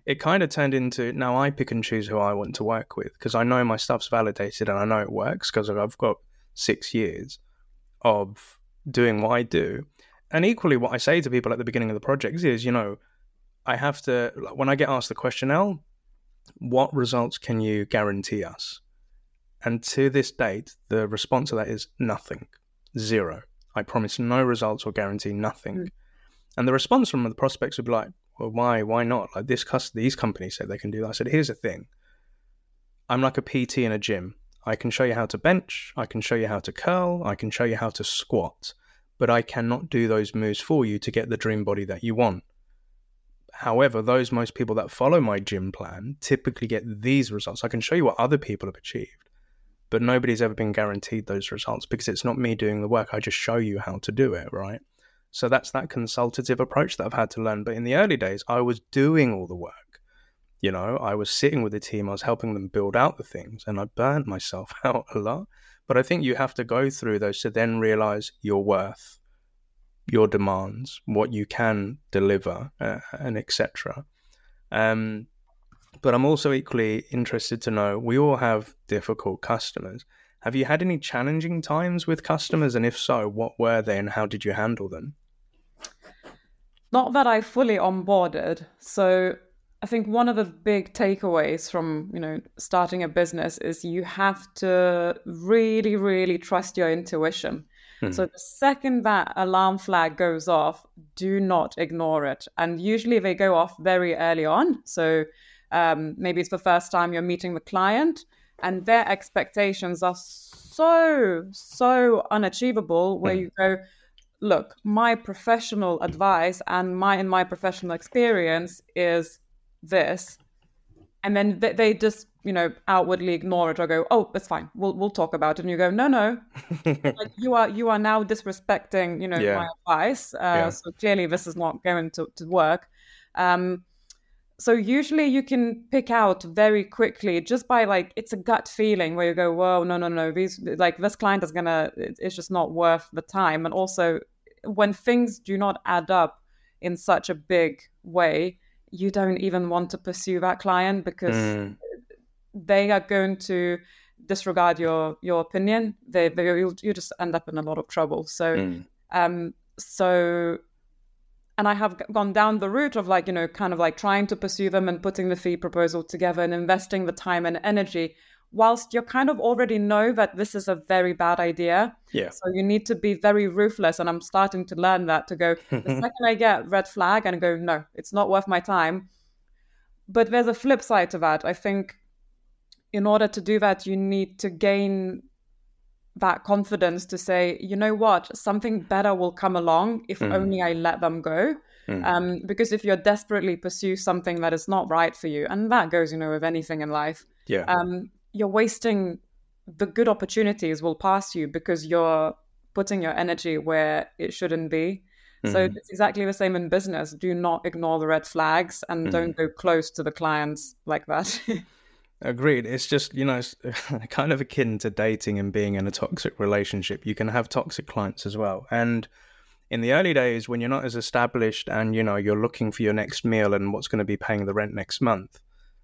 it kind of turned into, now I pick and choose who I want to work with because I know my stuff's validated and I know it works because I've got six years of doing what I do. And equally, what I say to people at the beginning of the projects is, you know, I have to, when I get asked the question, L, what results can you guarantee us? And to this date, the response to that is nothing, zero. I promise no results or guarantee nothing. Mm. And the response from the prospects would be like, well, why, why not? Like this, these companies said they can do that. I said, here's the thing. I'm like a P T in a gym. I can show you how to bench. I can show you how to curl. I can show you how to squat, but I cannot do those moves for you to get the dream body that you want. However, those most people that follow my gym plan typically get these results. I can show you what other people have achieved, but nobody's ever been guaranteed those results because it's not me doing the work. I just show you how to do it, right? So that's that consultative approach that I've had to learn. But in the early days, I was doing all the work. You know, I was sitting with the team, I was helping them build out the things, and I burnt myself out a lot. But I think you have to go through those to then realize your worth, your demands, what you can deliver, uh, and et cetera. Um, but I'm also equally interested to know, we all have difficult customers. Have you had any challenging times with customers? And if so, what were they and how did you handle them? Not that I fully onboarded. So I think one of the big takeaways from, you know, starting a business is you have to really, really trust your intuition. Hmm. So the second that alarm flag goes off, do not ignore it. And usually they go off very early on. So um, maybe it's the first time you're meeting the client and their expectations are so, so unachievable where hmm. you go, look, my professional advice and my in my professional experience is this, and then they, they just, you know, outwardly ignore it or go, oh, it's fine, we'll we'll talk about it. And you go, no, no, like you are you are now disrespecting, you know, yeah. my advice. Uh, yeah. So clearly this is not going to to work. Um, so usually you can pick out very quickly just by like, it's a gut feeling where you go, whoa, no, no, no, these like this client is gonna, it's just not worth the time. And also, when things do not add up in such a big way, you don't even want to pursue that client because mm. they are going to disregard your your opinion. They, they you'll, you just end up in a lot of trouble. So, mm. um, so, and I have gone down the route of like, you know, kind of like trying to pursue them and putting the fee proposal together and investing the time and energy, whilst you kind of already know that this is a very bad idea. Yeah. So you need to be very ruthless. And I'm starting to learn that, to go, the second I get red flag and go, no, it's not worth my time. But there's a flip side to that. I think in order to do that, you need to gain that confidence to say, you know what, something better will come along if mm. only I let them go. Mm. Um, because if you're desperately pursue something that is not right for you, and that goes, you know, with anything in life, yeah. um, you're wasting, the good opportunities will pass you because you're putting your energy where it shouldn't be. Mm-hmm. So it's exactly the same in business. Do not ignore the red flags and mm-hmm. don't go close to the clients like that. Agreed. It's just, you know, it's kind of akin to dating and being in a toxic relationship. You can have toxic clients as well. And in the early days, when you're not as established and, you know, you're looking for your next meal and what's going to be paying the rent next month,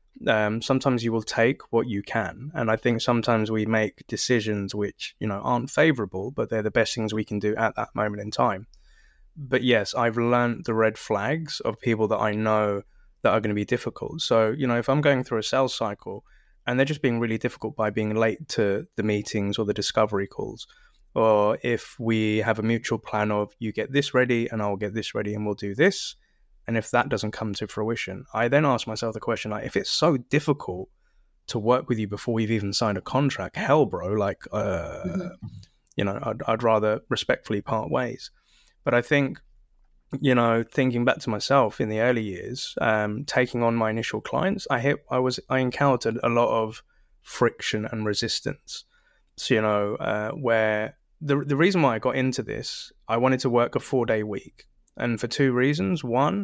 Um, sometimes you will take what you can. And I think sometimes we make decisions which, you know, aren't favorable, but they're the best things we can do at that moment in time. But yes, I've learned the red flags of people that I know that are going to be difficult. So, you know, if I'm going through a sales cycle and they're just being really difficult by being late to the meetings or the discovery calls, or if we have a mutual plan of you get this ready and I'll get this ready and we'll do this, and if that doesn't come to fruition, I then ask myself the question, like, if it's so difficult to work with you before we've even signed a contract, hell, bro, like, uh, mm-hmm. you know, I'd, I'd rather respectfully part ways. But I think, you know, thinking back to myself in the early years, um, taking on my initial clients, I hit, I was, I encountered a lot of friction and resistance. So, you know, uh, where the the reason why I got into this, I wanted to work a four day week. And for two reasons. One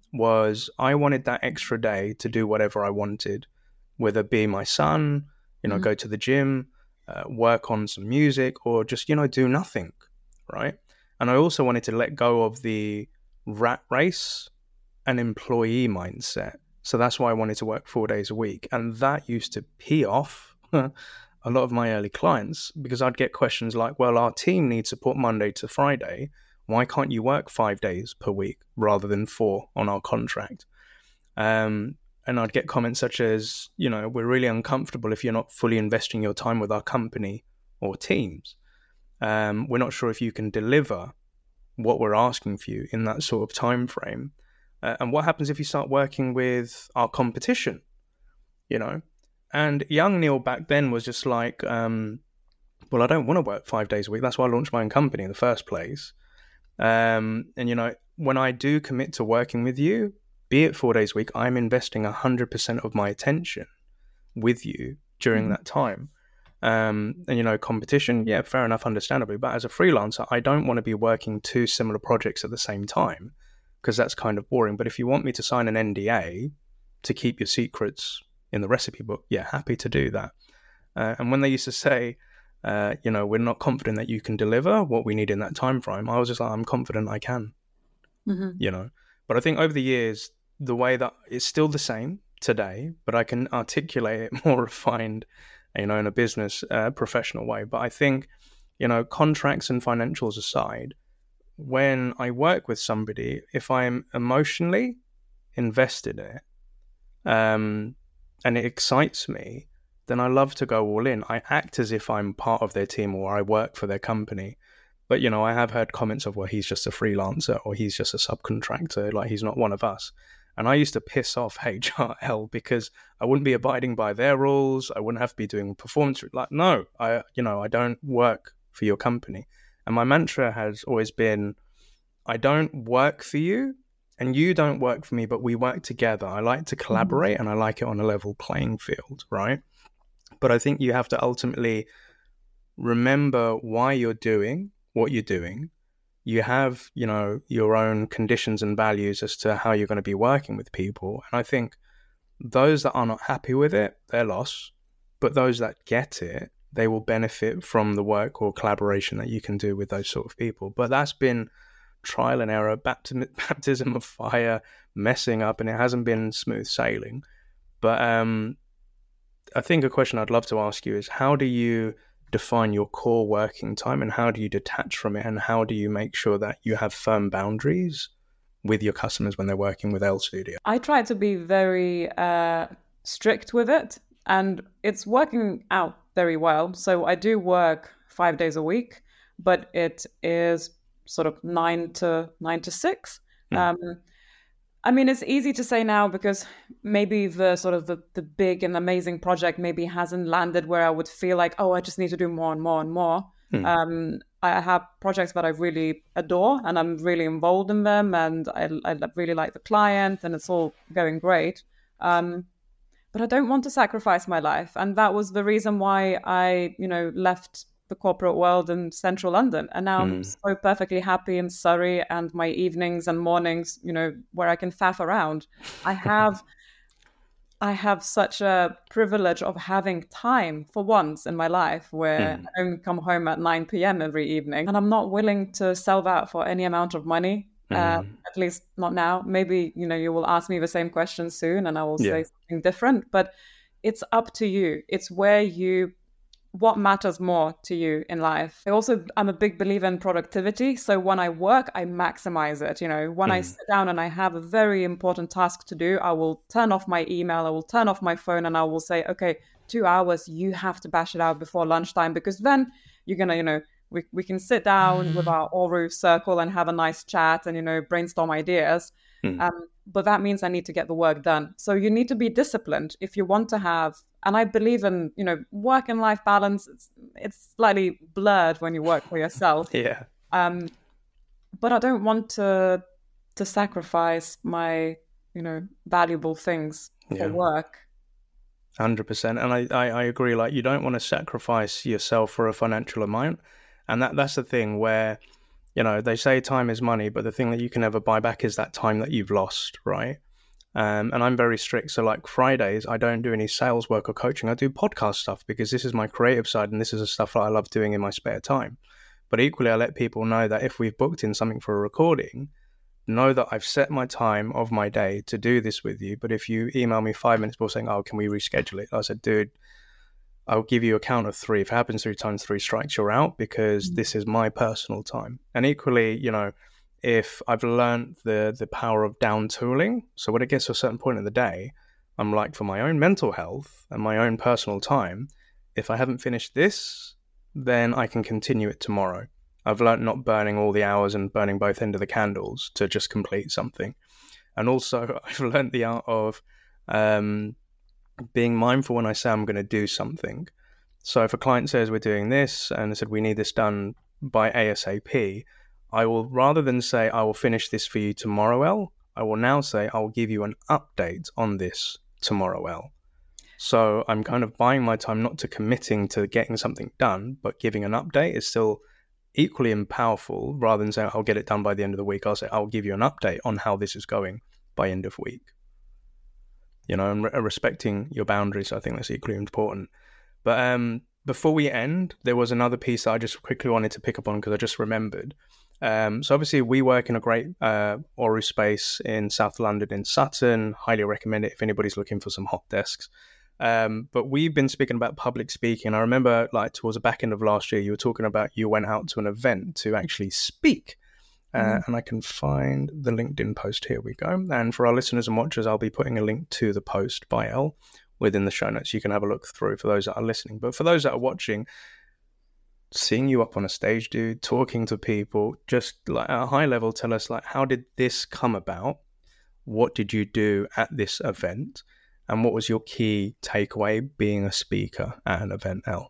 was I wanted that extra day to do whatever I wanted, whether it be my son, you know, mm-hmm. go to the gym, uh, work on some music, or just, you know, do nothing, right? And I also wanted to let go of the rat race and employee mindset. So that's why I wanted to work four days a week. And that used to pee off a lot of my early clients, because I'd get questions like, well, our team needs support Monday to Friday. Why can't you work five days per week rather than four on our contract? Um, and I'd get comments such as, you know, we're really uncomfortable if you're not fully investing your time with our company or teams. Um, we're not sure if you can deliver what we're asking for you in that sort of time frame. Uh, and what happens if you start working with our competition, you know? And young Neil back then was just like, um, well, I don't want to work five days a week. That's why I launched my own company in the first place. Um, and, you know, when I do commit to working with you, be it four days a week, I'm investing one hundred percent of my attention with you during mm-hmm. that time. Um, and, you know, competition, yeah, fair enough, understandably. But as a freelancer, I don't want to be working two similar projects at the same time, because that's kind of boring. But if you want me to sign an N D A to keep your secrets in the recipe book, yeah, happy to do that. Uh, and when they used to say, uh, you know, we're not confident that you can deliver what we need in that time frame, I was just like, I'm confident I can, mm-hmm. you know. But I think over the years, the way that it's still the same today, but I can articulate it more refined, you know, in a business uh, professional way. But I think, you know, contracts and financials aside, when I work with somebody, if I'm emotionally invested in it, um, and it excites me, then I love to go all in. I act as if I'm part of their team or I work for their company. But, you know, I have heard comments of, well, he's just a freelancer or he's just a subcontractor, like he's not one of us. And I used to piss off H R L because I wouldn't be abiding by their rules. I wouldn't have to be doing performance. Like, no, I, you know, I don't work for your company. And my mantra has always been, I don't work for you and you don't work for me, but we work together. I like to collaborate mm-hmm. and I like it on a level playing field, right? But I think you have to ultimately remember why you're doing what you're doing. You have, you know, your own conditions and values as to how you're going to be working with people. And I think those that are not happy with it, they're lost. But those that get it, they will benefit from the work or collaboration that you can do with those sort of people. But that's been trial and error, baptism, baptism of fire, messing up, and it hasn't been smooth sailing. But um, I think a question I'd love to ask you is, how do you define your core working time and how do you detach from it, and how do you make sure that you have firm boundaries with your customers when they're working with L Studio? I try to be very uh, strict with it, and it's working out very well. So I do work five days a week, but it is sort of nine to nine to six. Mm. Um, I mean, it's easy to say now because maybe the sort of the, the big and amazing project maybe hasn't landed where I would feel like, oh, I just need to do more and more and more. Hmm. Um, I have projects that I really adore and I'm really involved in them, and I, I really like the client and it's all going great. Um, but I don't want to sacrifice my life. And that was the reason why I, you know, left the corporate world in central London. And now mm. I'm so perfectly happy in Surrey, and my evenings and mornings, you know, where I can faff around. I have, I have such a privilege of having time for once in my life where mm. I only come home at nine p.m. every evening, and I'm not willing to sell that for any amount of money. Mm. Uh, at least not now. Maybe, you know, you will ask me the same question soon and I will yeah. say something different, but it's up to you. It's where you what matters more to you in life. I also, I'm a big believer in productivity. So when I work, I maximize it. You know, when mm. I sit down and I have a very important task to do, I will turn off my email, I will turn off my phone, and I will say, okay, two hours, you have to bash it out before lunchtime, because then you're going to, you know, we, we can sit down mm. with our Oru circle and have a nice chat and, you know, brainstorm ideas. Mm. Um, but that means I need to get the work done. So you need to be disciplined if you want to have. And I believe in, you know, work and life balance. It's, it's slightly blurred when you work for yourself. yeah. Um, but I don't want to to sacrifice my, you know, valuable things yeah. for work. one hundred percent. And I, I, I agree. Like, you don't want to sacrifice yourself for a financial amount. And that that's the thing where, you know, they say time is money, but the thing that you can never buy back is that time that you've lost, right? Um, and I'm very strict. So like Fridays, I don't do any sales work or coaching. I do podcast stuff because this is my creative side and this is the stuff that I love doing in my spare time. But equally, I let people know that if we've booked in something for a recording, know that I've set my time of my day to do this with you. But if you email me five minutes before saying, oh, can we reschedule it? I said, dude, I'll give you a count of three. If it happens three times, three strikes, you're out, because mm-hmm. this is my personal time. And equally, you know, if I've learned the the power of down tooling, so when it gets to a certain point in the day, I'm like, for my own mental health and my own personal time, if I haven't finished this, then I can continue it tomorrow. I've learned not burning all the hours and burning both ends of the candles to just complete something. And also, I've learned the art of um, being mindful when I say I'm going to do something. So if a client says we're doing this and they said we need this done by ASAP, I will, rather than say I will finish this for you tomorrow, El, I will now say I will give you an update on this tomorrow, El. So I'm kind of buying my time, not to committing to getting something done, but giving an update is still equally and powerful. Rather than saying I'll get it done by the end of the week, I'll say I'll give you an update on how this is going by end of week. You know, and re- respecting your boundaries, I think that's equally important. But um, before we end, there was another piece that I just quickly wanted to pick up on because I just remembered. Um, so obviously we work in a great uh, Oru space in South London in Sutton. Highly recommend it if anybody's looking for some hot desks. Um, but we've been speaking about public speaking. I remember like towards the back end of last year, you were talking about you went out to an event to actually speak. Uh, mm. And I can find the LinkedIn post. Here we go. And for our listeners and watchers, I'll be putting a link to the post by El within the show notes. You can have a look through for those that are listening. But for those that are watching, seeing you up on a stage, dude, talking to people, just like at a high level, tell us like, how did this come about? What did you do at this event? And what was your key takeaway being a speaker at an event, El?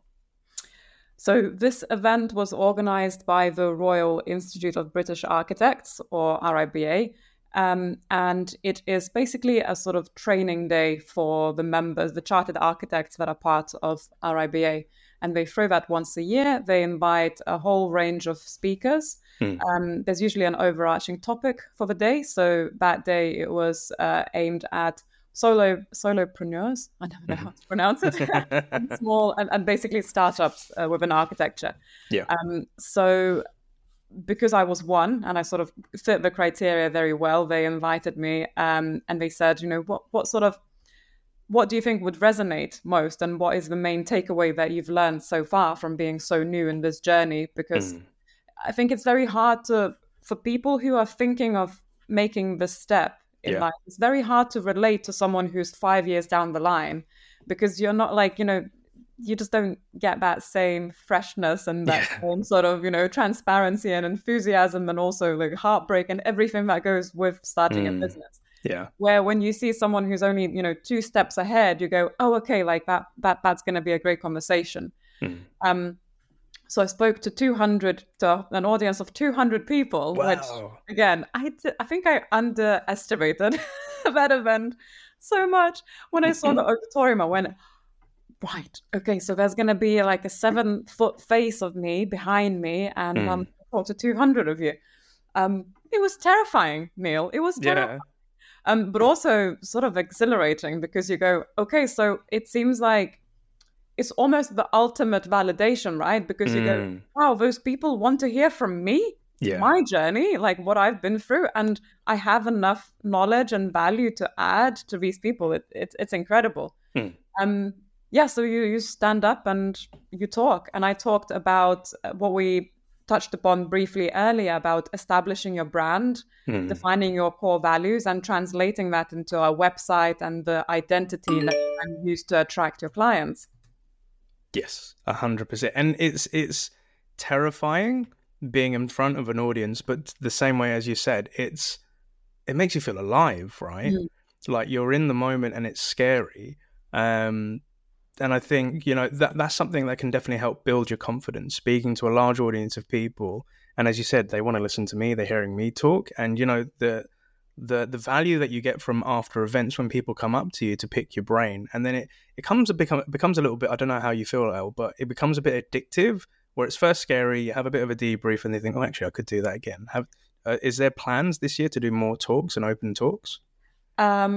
So this event was organized by the Royal Institute of British Architects, or R I B A. Um, and it is basically a sort of training day for the members, the chartered architects that are part of R I B A. And they throw that once a year. They invite a whole range of speakers. Hmm. Um, there's usually an overarching topic for the day. So that day it was uh, aimed at Solo solopreneurs, I don't know how to pronounce it, small and, and basically startups uh, within architecture. Yeah. Um, so because I was one and I sort of fit the criteria very well, they invited me um, and they said, you know, what what sort of, what do you think would resonate most, and what is the main takeaway that you've learned so far from being so new in this journey? Because mm. I think it's very hard to, for people who are thinking of making the step in yeah. life, it's very hard to relate to someone who's five years down the line, because you're not like, you know, you just don't get that same freshness and that yeah. same sort of, you know, transparency and enthusiasm, and also like heartbreak and everything that goes with starting mm. a business. Yeah. Where when you see someone who's only, you know, two steps ahead, you go, oh, okay, like that, that, that's going to be a great conversation. Mm. Um, So I spoke to two hundred, to an audience of two hundred people, wow. which, again, I, I think I underestimated that event so much. When I saw the auditorium, I went, right, okay, so there's going to be like a seven-foot face of me behind me, and mm. um, I talked to two hundred of you. Um, it was terrifying, Neil. It was terrifying. Yeah. Um, but also sort of exhilarating, because you go, okay, so it seems like it's almost the ultimate validation, right? Because you mm. go, wow, those people want to hear from me, yeah. my journey, like what I've been through, and I have enough knowledge and value to add to these people. It, it, it's incredible. Mm. Um, yeah, so you, you stand up and you talk. And I talked about what we touched upon briefly earlier about establishing your brand, mm. defining your core values, and translating that into a website and the identity that you can use to attract your clients. Yes, a hundred percent. And it's it's terrifying being in front of an audience, but the same way as you said, it's it makes you feel alive, right? Mm. Like you're in the moment, and it's scary. Um, and I think, you know, that that's something that can definitely help build your confidence, speaking to a large audience of people. And as you said, they want to listen to me, they're hearing me talk. And, you know, the the the value that you get from after events when people come up to you to pick your brain, and then it it comes a become it becomes a little bit, I don't know how you feel, El, but it becomes a bit addictive, where it's first scary, you have a bit of a debrief, and they think, oh, actually I could do that again. Have uh, is there plans this year to do more talks and open talks? um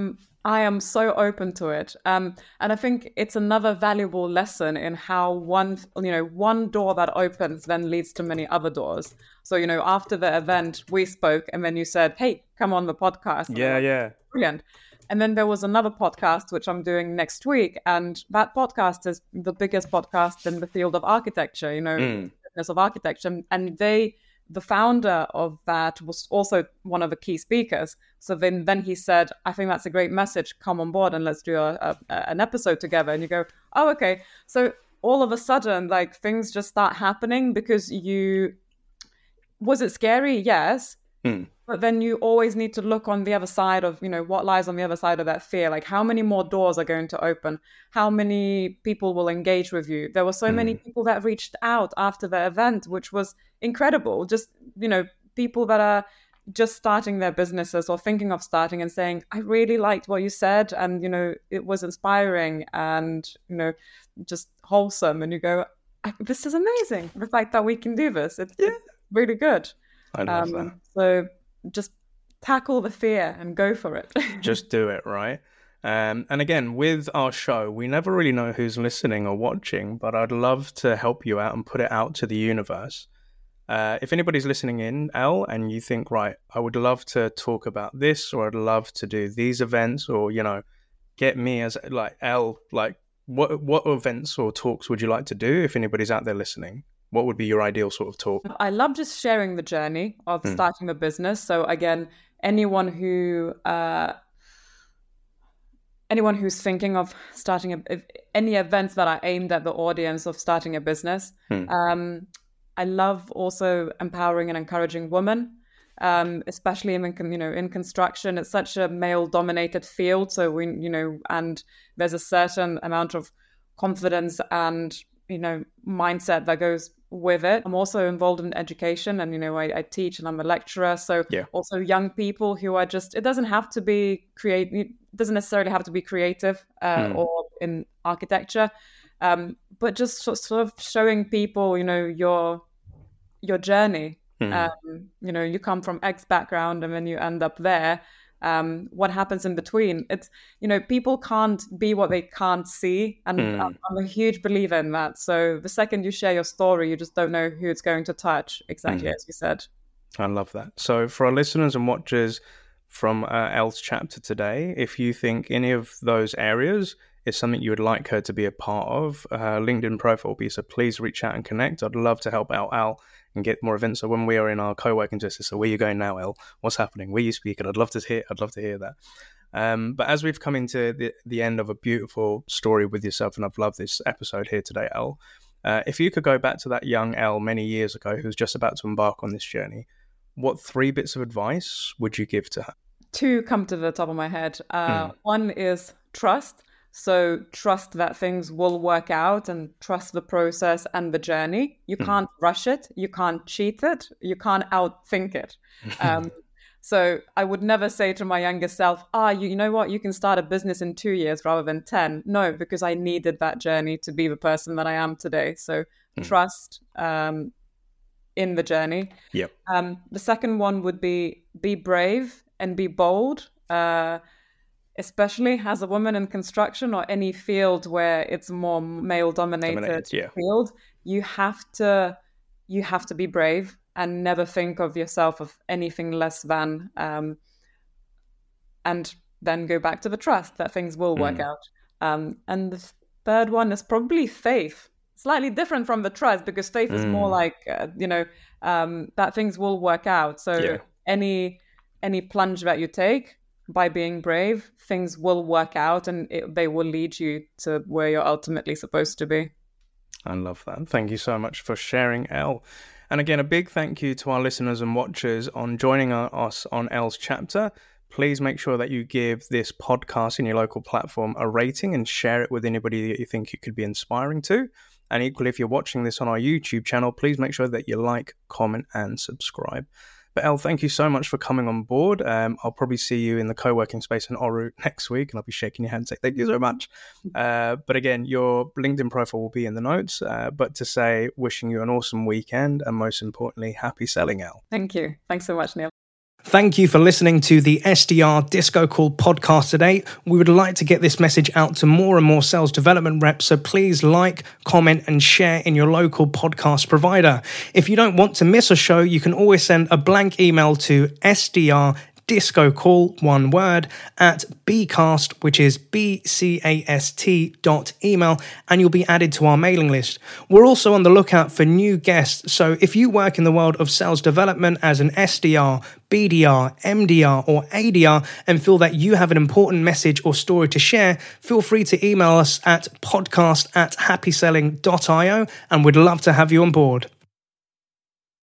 I am so open to it. Um, and I think it's another valuable lesson in how one, you know, one door that opens then leads to many other doors. So, you know, after the event, we spoke and then you said, hey, come on the podcast. Yeah, like, yeah. Brilliant. And then there was another podcast, which I'm doing next week. And that podcast is the biggest podcast in the field of architecture, you know, mm. business of architecture. And they, the founder of that was also one of the key speakers. So then, then he said, I think that's a great message. Come on board and let's do a, a, an episode together. And you go, oh, okay. So all of a sudden, like things just start happening because you, was it scary? Yes. Mm. But then you always need to look on the other side of, you know, what lies on the other side of that fear. Like how many more doors are going to open? How many people will engage with you? There were so mm. many people that reached out after the event, which was incredible. Just, you know, people that are just starting their businesses or thinking of starting and saying, I really liked what you said. And, you know, it was inspiring and, you know, just wholesome. And you go, this is amazing. The fact that we can do this. It's, yeah. it's really good. I love um, that. So just tackle the fear and go for it. Just do it, right? Um, and again, with our show, we never really know who's listening or watching, but I'd love to help you out and put it out to the universe. Uh, if anybody's listening in, Elle, and you think, right, I would love to talk about this, or I'd love to do these events, or, you know, get me as like Elle, like what what events or talks would you like to do if anybody's out there listening? What would be your ideal sort of talk? I love just sharing the journey of mm. starting a business. So again, anyone who uh, anyone who's thinking of starting a, if, any events that are aimed at the audience of starting a business. Mm. Um, I love also empowering and encouraging women, um, especially in you know in construction. It's such a male-dominated field, so we you know, and there's a certain amount of confidence and you know mindset that goes with it. I'm also involved in education and, you know, I, I teach and I'm a lecturer. So yeah. also young people who are just, it doesn't have to be create, it doesn't necessarily have to be creative uh, mm. or in architecture, um, but just sort of showing people, you know, your, your journey. Mm. Um, you know, you come from X background and then you end up there. Um, what happens in between? It's, you know, people can't be what they can't see. And mm. I'm, I'm a huge believer in that. So the second you share your story, you just don't know who it's going to touch. Exactly mm. as you said. I love that. So for our listeners and watchers from uh, Elle's chapter today, if you think any of those areas is something you would like her to be a part of, her LinkedIn profile will be, so please reach out and connect. I'd love to help out Elle and get more events. So when we are in our co-working justice, so where are you going now, Elle? What's happening? Where are you speaking? I'd love to hear. I'd love to hear that. Um, but as we've come into the, the end of a beautiful story with yourself, and I've loved this episode here today, Elle, uh, if you could go back to that young Elle many years ago who's just about to embark on this journey, what three bits of advice would you give to her? Two come to the top of my head. Uh, mm. One is trust. So trust that things will work out and trust the process and the journey. You can't mm. rush it. You can't cheat it. You can't outthink it. Um, so I would never say to my younger self, ah, you, you know what, you can start a business in two years rather than ten. No, because I needed that journey to be the person that I am today. So mm. trust um, in the journey. Yep. Um, the second one would be be brave and be bold. Uh, especially as a woman in construction or any field where it's more male-dominated yeah. field, you have to you have to be brave and never think of yourself of anything less than, um, and then go back to the trust that things will work mm. out. Um, and the third one is probably faith. Slightly different from the trust because faith mm. is more like, uh, you know, um, that things will work out. So yeah. any any plunge that you take, by being brave, things will work out and it, they will lead you to where you're ultimately supposed to be. I love that. Thank you so much for sharing, Elle. And again, a big thank you to our listeners and watchers on joining us on Elle's chapter. Please make sure that you give this podcast in your local platform a rating and share it with anybody that you think it could be inspiring to. And equally, if you're watching this on our YouTube channel, please make sure that you like, comment, and subscribe. But Elle, thank you so much for coming on board. Um, I'll probably see you in the co-working space in Oru next week, and I'll be shaking your hand and say thank you so much. Uh, but again, your LinkedIn profile will be in the notes. Uh, but to say, wishing you an awesome weekend, and most importantly, happy selling, Elle. Thank you. Thanks so much, Neil. Thank you for listening to the S D R Disco Call podcast today. We would like to get this message out to more and more sales development reps, so please like, comment, and share in your local podcast provider. If you don't want to miss a show, you can always send a blank email to S D R Disco Call, one word, at bcast, which is B C A S T dot email, and you'll be added to our mailing list. We're also on the lookout for new guests, so if you work in the world of sales development as an S D R, B D R, M D R, or A D R, and feel that you have an important message or story to share, feel free to email us at podcast at happy selling dot io, and we'd love to have you on board.